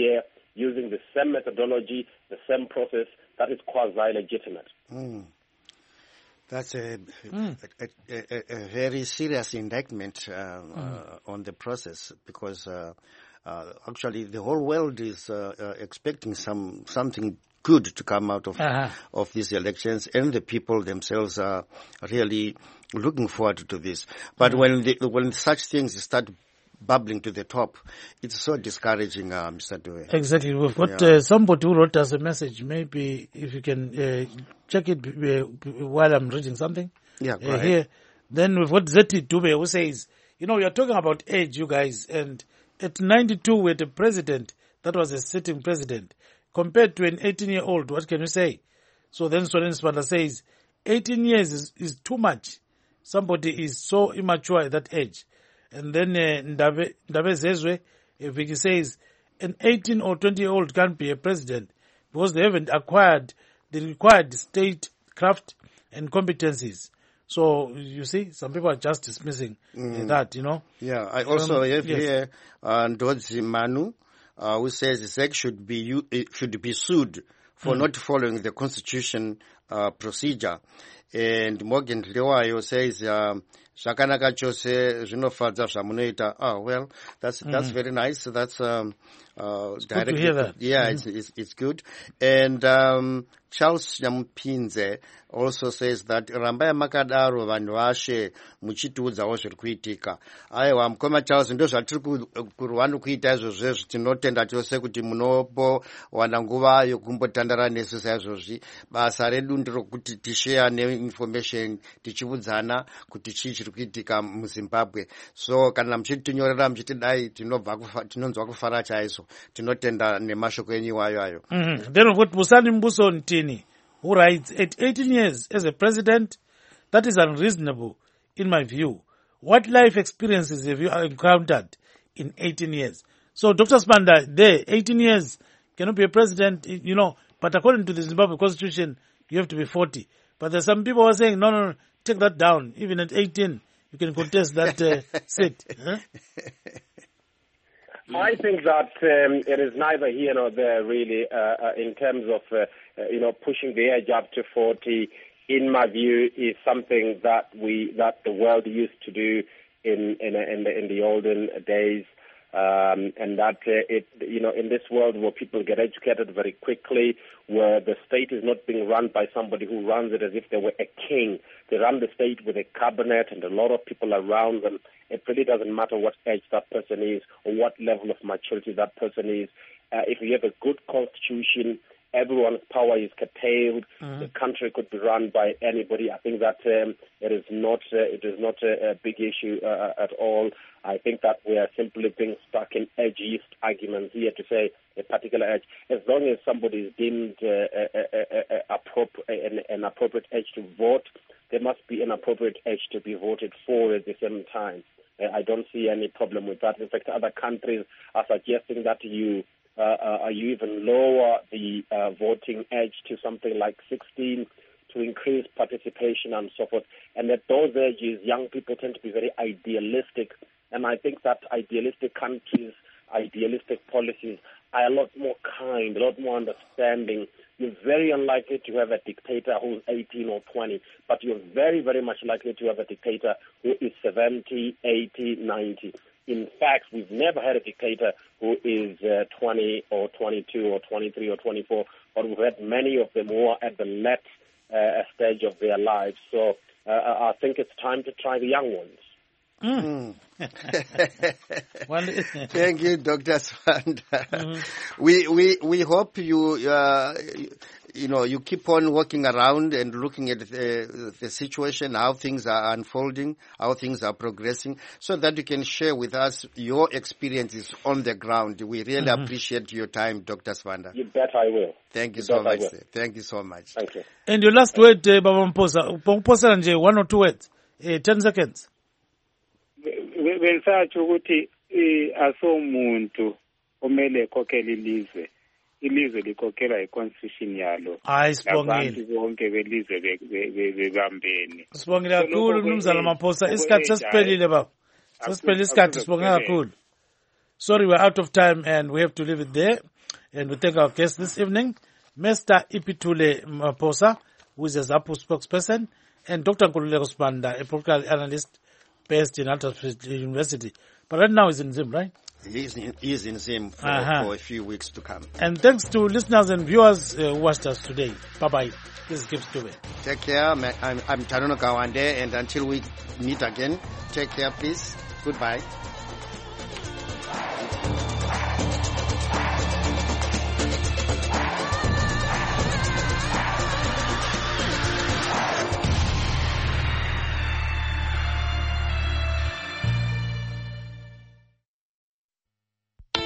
using the same methodology, the same process, that is quasi-legitimate. Mm. That's a, mm. a, a, a very serious indictment uh, mm. uh, on the process, because uh, uh, actually the whole world is uh, uh, expecting some something good to come out of uh-huh. of these elections, and the people themselves are really looking forward to this. But mm. when the, when such things start bubbling to the top, it's so discouraging, uh, Mister Dube. Exactly. We've got yeah. uh, somebody who wrote us a message. Maybe if you can uh, check it uh, while I'm reading something. Yeah, go uh, ahead. Here. Then we've got Zeti Dube who says, you know, you're talking about age, you guys, and at ninety-two we had a president that was a sitting president. Compared to an eighteen-year-old, what can you say? So then Soren Spanda says, eighteen years is, is too much. Somebody is so immature at that age. And then uh, Ndabe, Ndabe Zezwe, if he says, an eighteen or twenty-year-old can't be a president because they haven't acquired the required state craft and competencies. So, you see, some people are just dismissing mm. uh, that, you know. Yeah, I also um, have yes. here uh, Ndodzi Manu, uh, who says Z E C should be, should be sued for mm. not following the constitution uh, procedure. And Morgan Lewayo says, um, Shakanaka chose zvinofadza zvamunoita. Ah, well, that's mm-hmm. that's very nice. That's um, uh, it's good to hear that. Yeah, mm-hmm. it's, it's it's good. And um, Charles Nyampinze also says that Rambaya Makadaro vanhu vashe muchitiudzawo zviri kuitika. Aiwa mukoma Charles ndo zvatiri kurwanda kuita izvozvo tinotenda chose kuti munopo wana nguva yokumbotandara nesu saizvozvi. Basa redu nderokuti tishare neinformation tichiudzana kuti chii chiri kuitika muZimbabwe. So kana muchitinyorera muchitidai tinobva tinonzwa kufara chaizvo. Tinotenda nemashoko enyu iwayo ayo. Mhm. Then what Busani Mbuso Ntini, who writes, at eighteen years as a president, that is unreasonable in my view. What life experiences have you encountered in eighteen years? So Doctor Spanda, there, eighteen years cannot be a president, you know, but according to the Zimbabwe constitution, you have to be forty. But there's some people who are saying, no, no, no, take that down. Even at eighteen, you can contest that uh, seat. Huh? I think that um, it is neither here nor there, really, uh, uh, in terms of, uh, uh, you know, pushing the age up to forty. In my view, is something that we that the world used to do in in, in the in the olden days, um, and that uh, it you know in this world where people get educated very quickly, where the state is not being run by somebody who runs it as if they were a king. They run the state with a cabinet and a lot of people around them. It really doesn't matter what age that person is or what level of maturity that person is. Uh, if you have a good constitution, everyone's power is curtailed. Mm-hmm. The country could be run by anybody. I think that um, it is not uh, it is not a, a big issue uh, at all. I think that we are simply being stuck in ageist arguments here to say a particular age. As long as somebody is deemed uh, a, a, a, a appro- an, an appropriate age to vote, there must be an appropriate age to be voted for at the same time. Uh, I don't see any problem with that. In fact, other countries are suggesting that you uh, uh, you even lower the uh, voting age to something like sixteen to increase participation and so forth. And at those ages, young people tend to be very idealistic. And I think that idealistic countries, idealistic policies are a lot more kind, a lot more understanding. You're very unlikely to have a dictator who's eighteen or twenty, but you're very, very much likely to have a dictator who is seventy, eighty, ninety. In fact, we've never had a dictator who is uh, twenty or twenty-two or twenty-three or twenty-four, but we've had many of them who are at the late uh, stage of their lives. So uh, I think it's time to try the young ones. Mm. Thank you, Doctor Spanda. Mm-hmm. We we we hope you uh, you know you keep on walking around and looking at the, the situation, how things are unfolding, how things are progressing, so that you can share with us your experiences on the ground. We really mm-hmm. appreciate your time, Doctor Spanda. You bet I will. Thank you, you so much. Thank you so much. Thank you. And your last word, uh, Baba Mposa, Mposa nje, one or two words, uh, ten seconds. Bengisatsho ukuthi asomuntu omele ekhokhele ilizwe ilizwe likhokhelwa iconstitution yalo ayisibongile bonke belizwe bebambene sibongile kakhulu mnumzana Maphosa isikhathi sesiphelile baba sesiphelile isikhathi sibongile kakhulu. Sorry, we're out of time and we have to leave it there. And we thank our guest this evening, Mister Ipitule Maposa, who is a ZAPU spokesperson, and Doctor Nkululeko Sibanda, a political analyst based in Altitude University. But right now he's in Zim, right? He is in, he is in Zim for, uh-huh. for a few weeks to come. And thanks to listeners and viewers uh, who watched us today. Bye-bye. This is Gibbs Dube. Take care. I'm, I'm Tanono Kawande, and until we meet again, take care, please. Goodbye.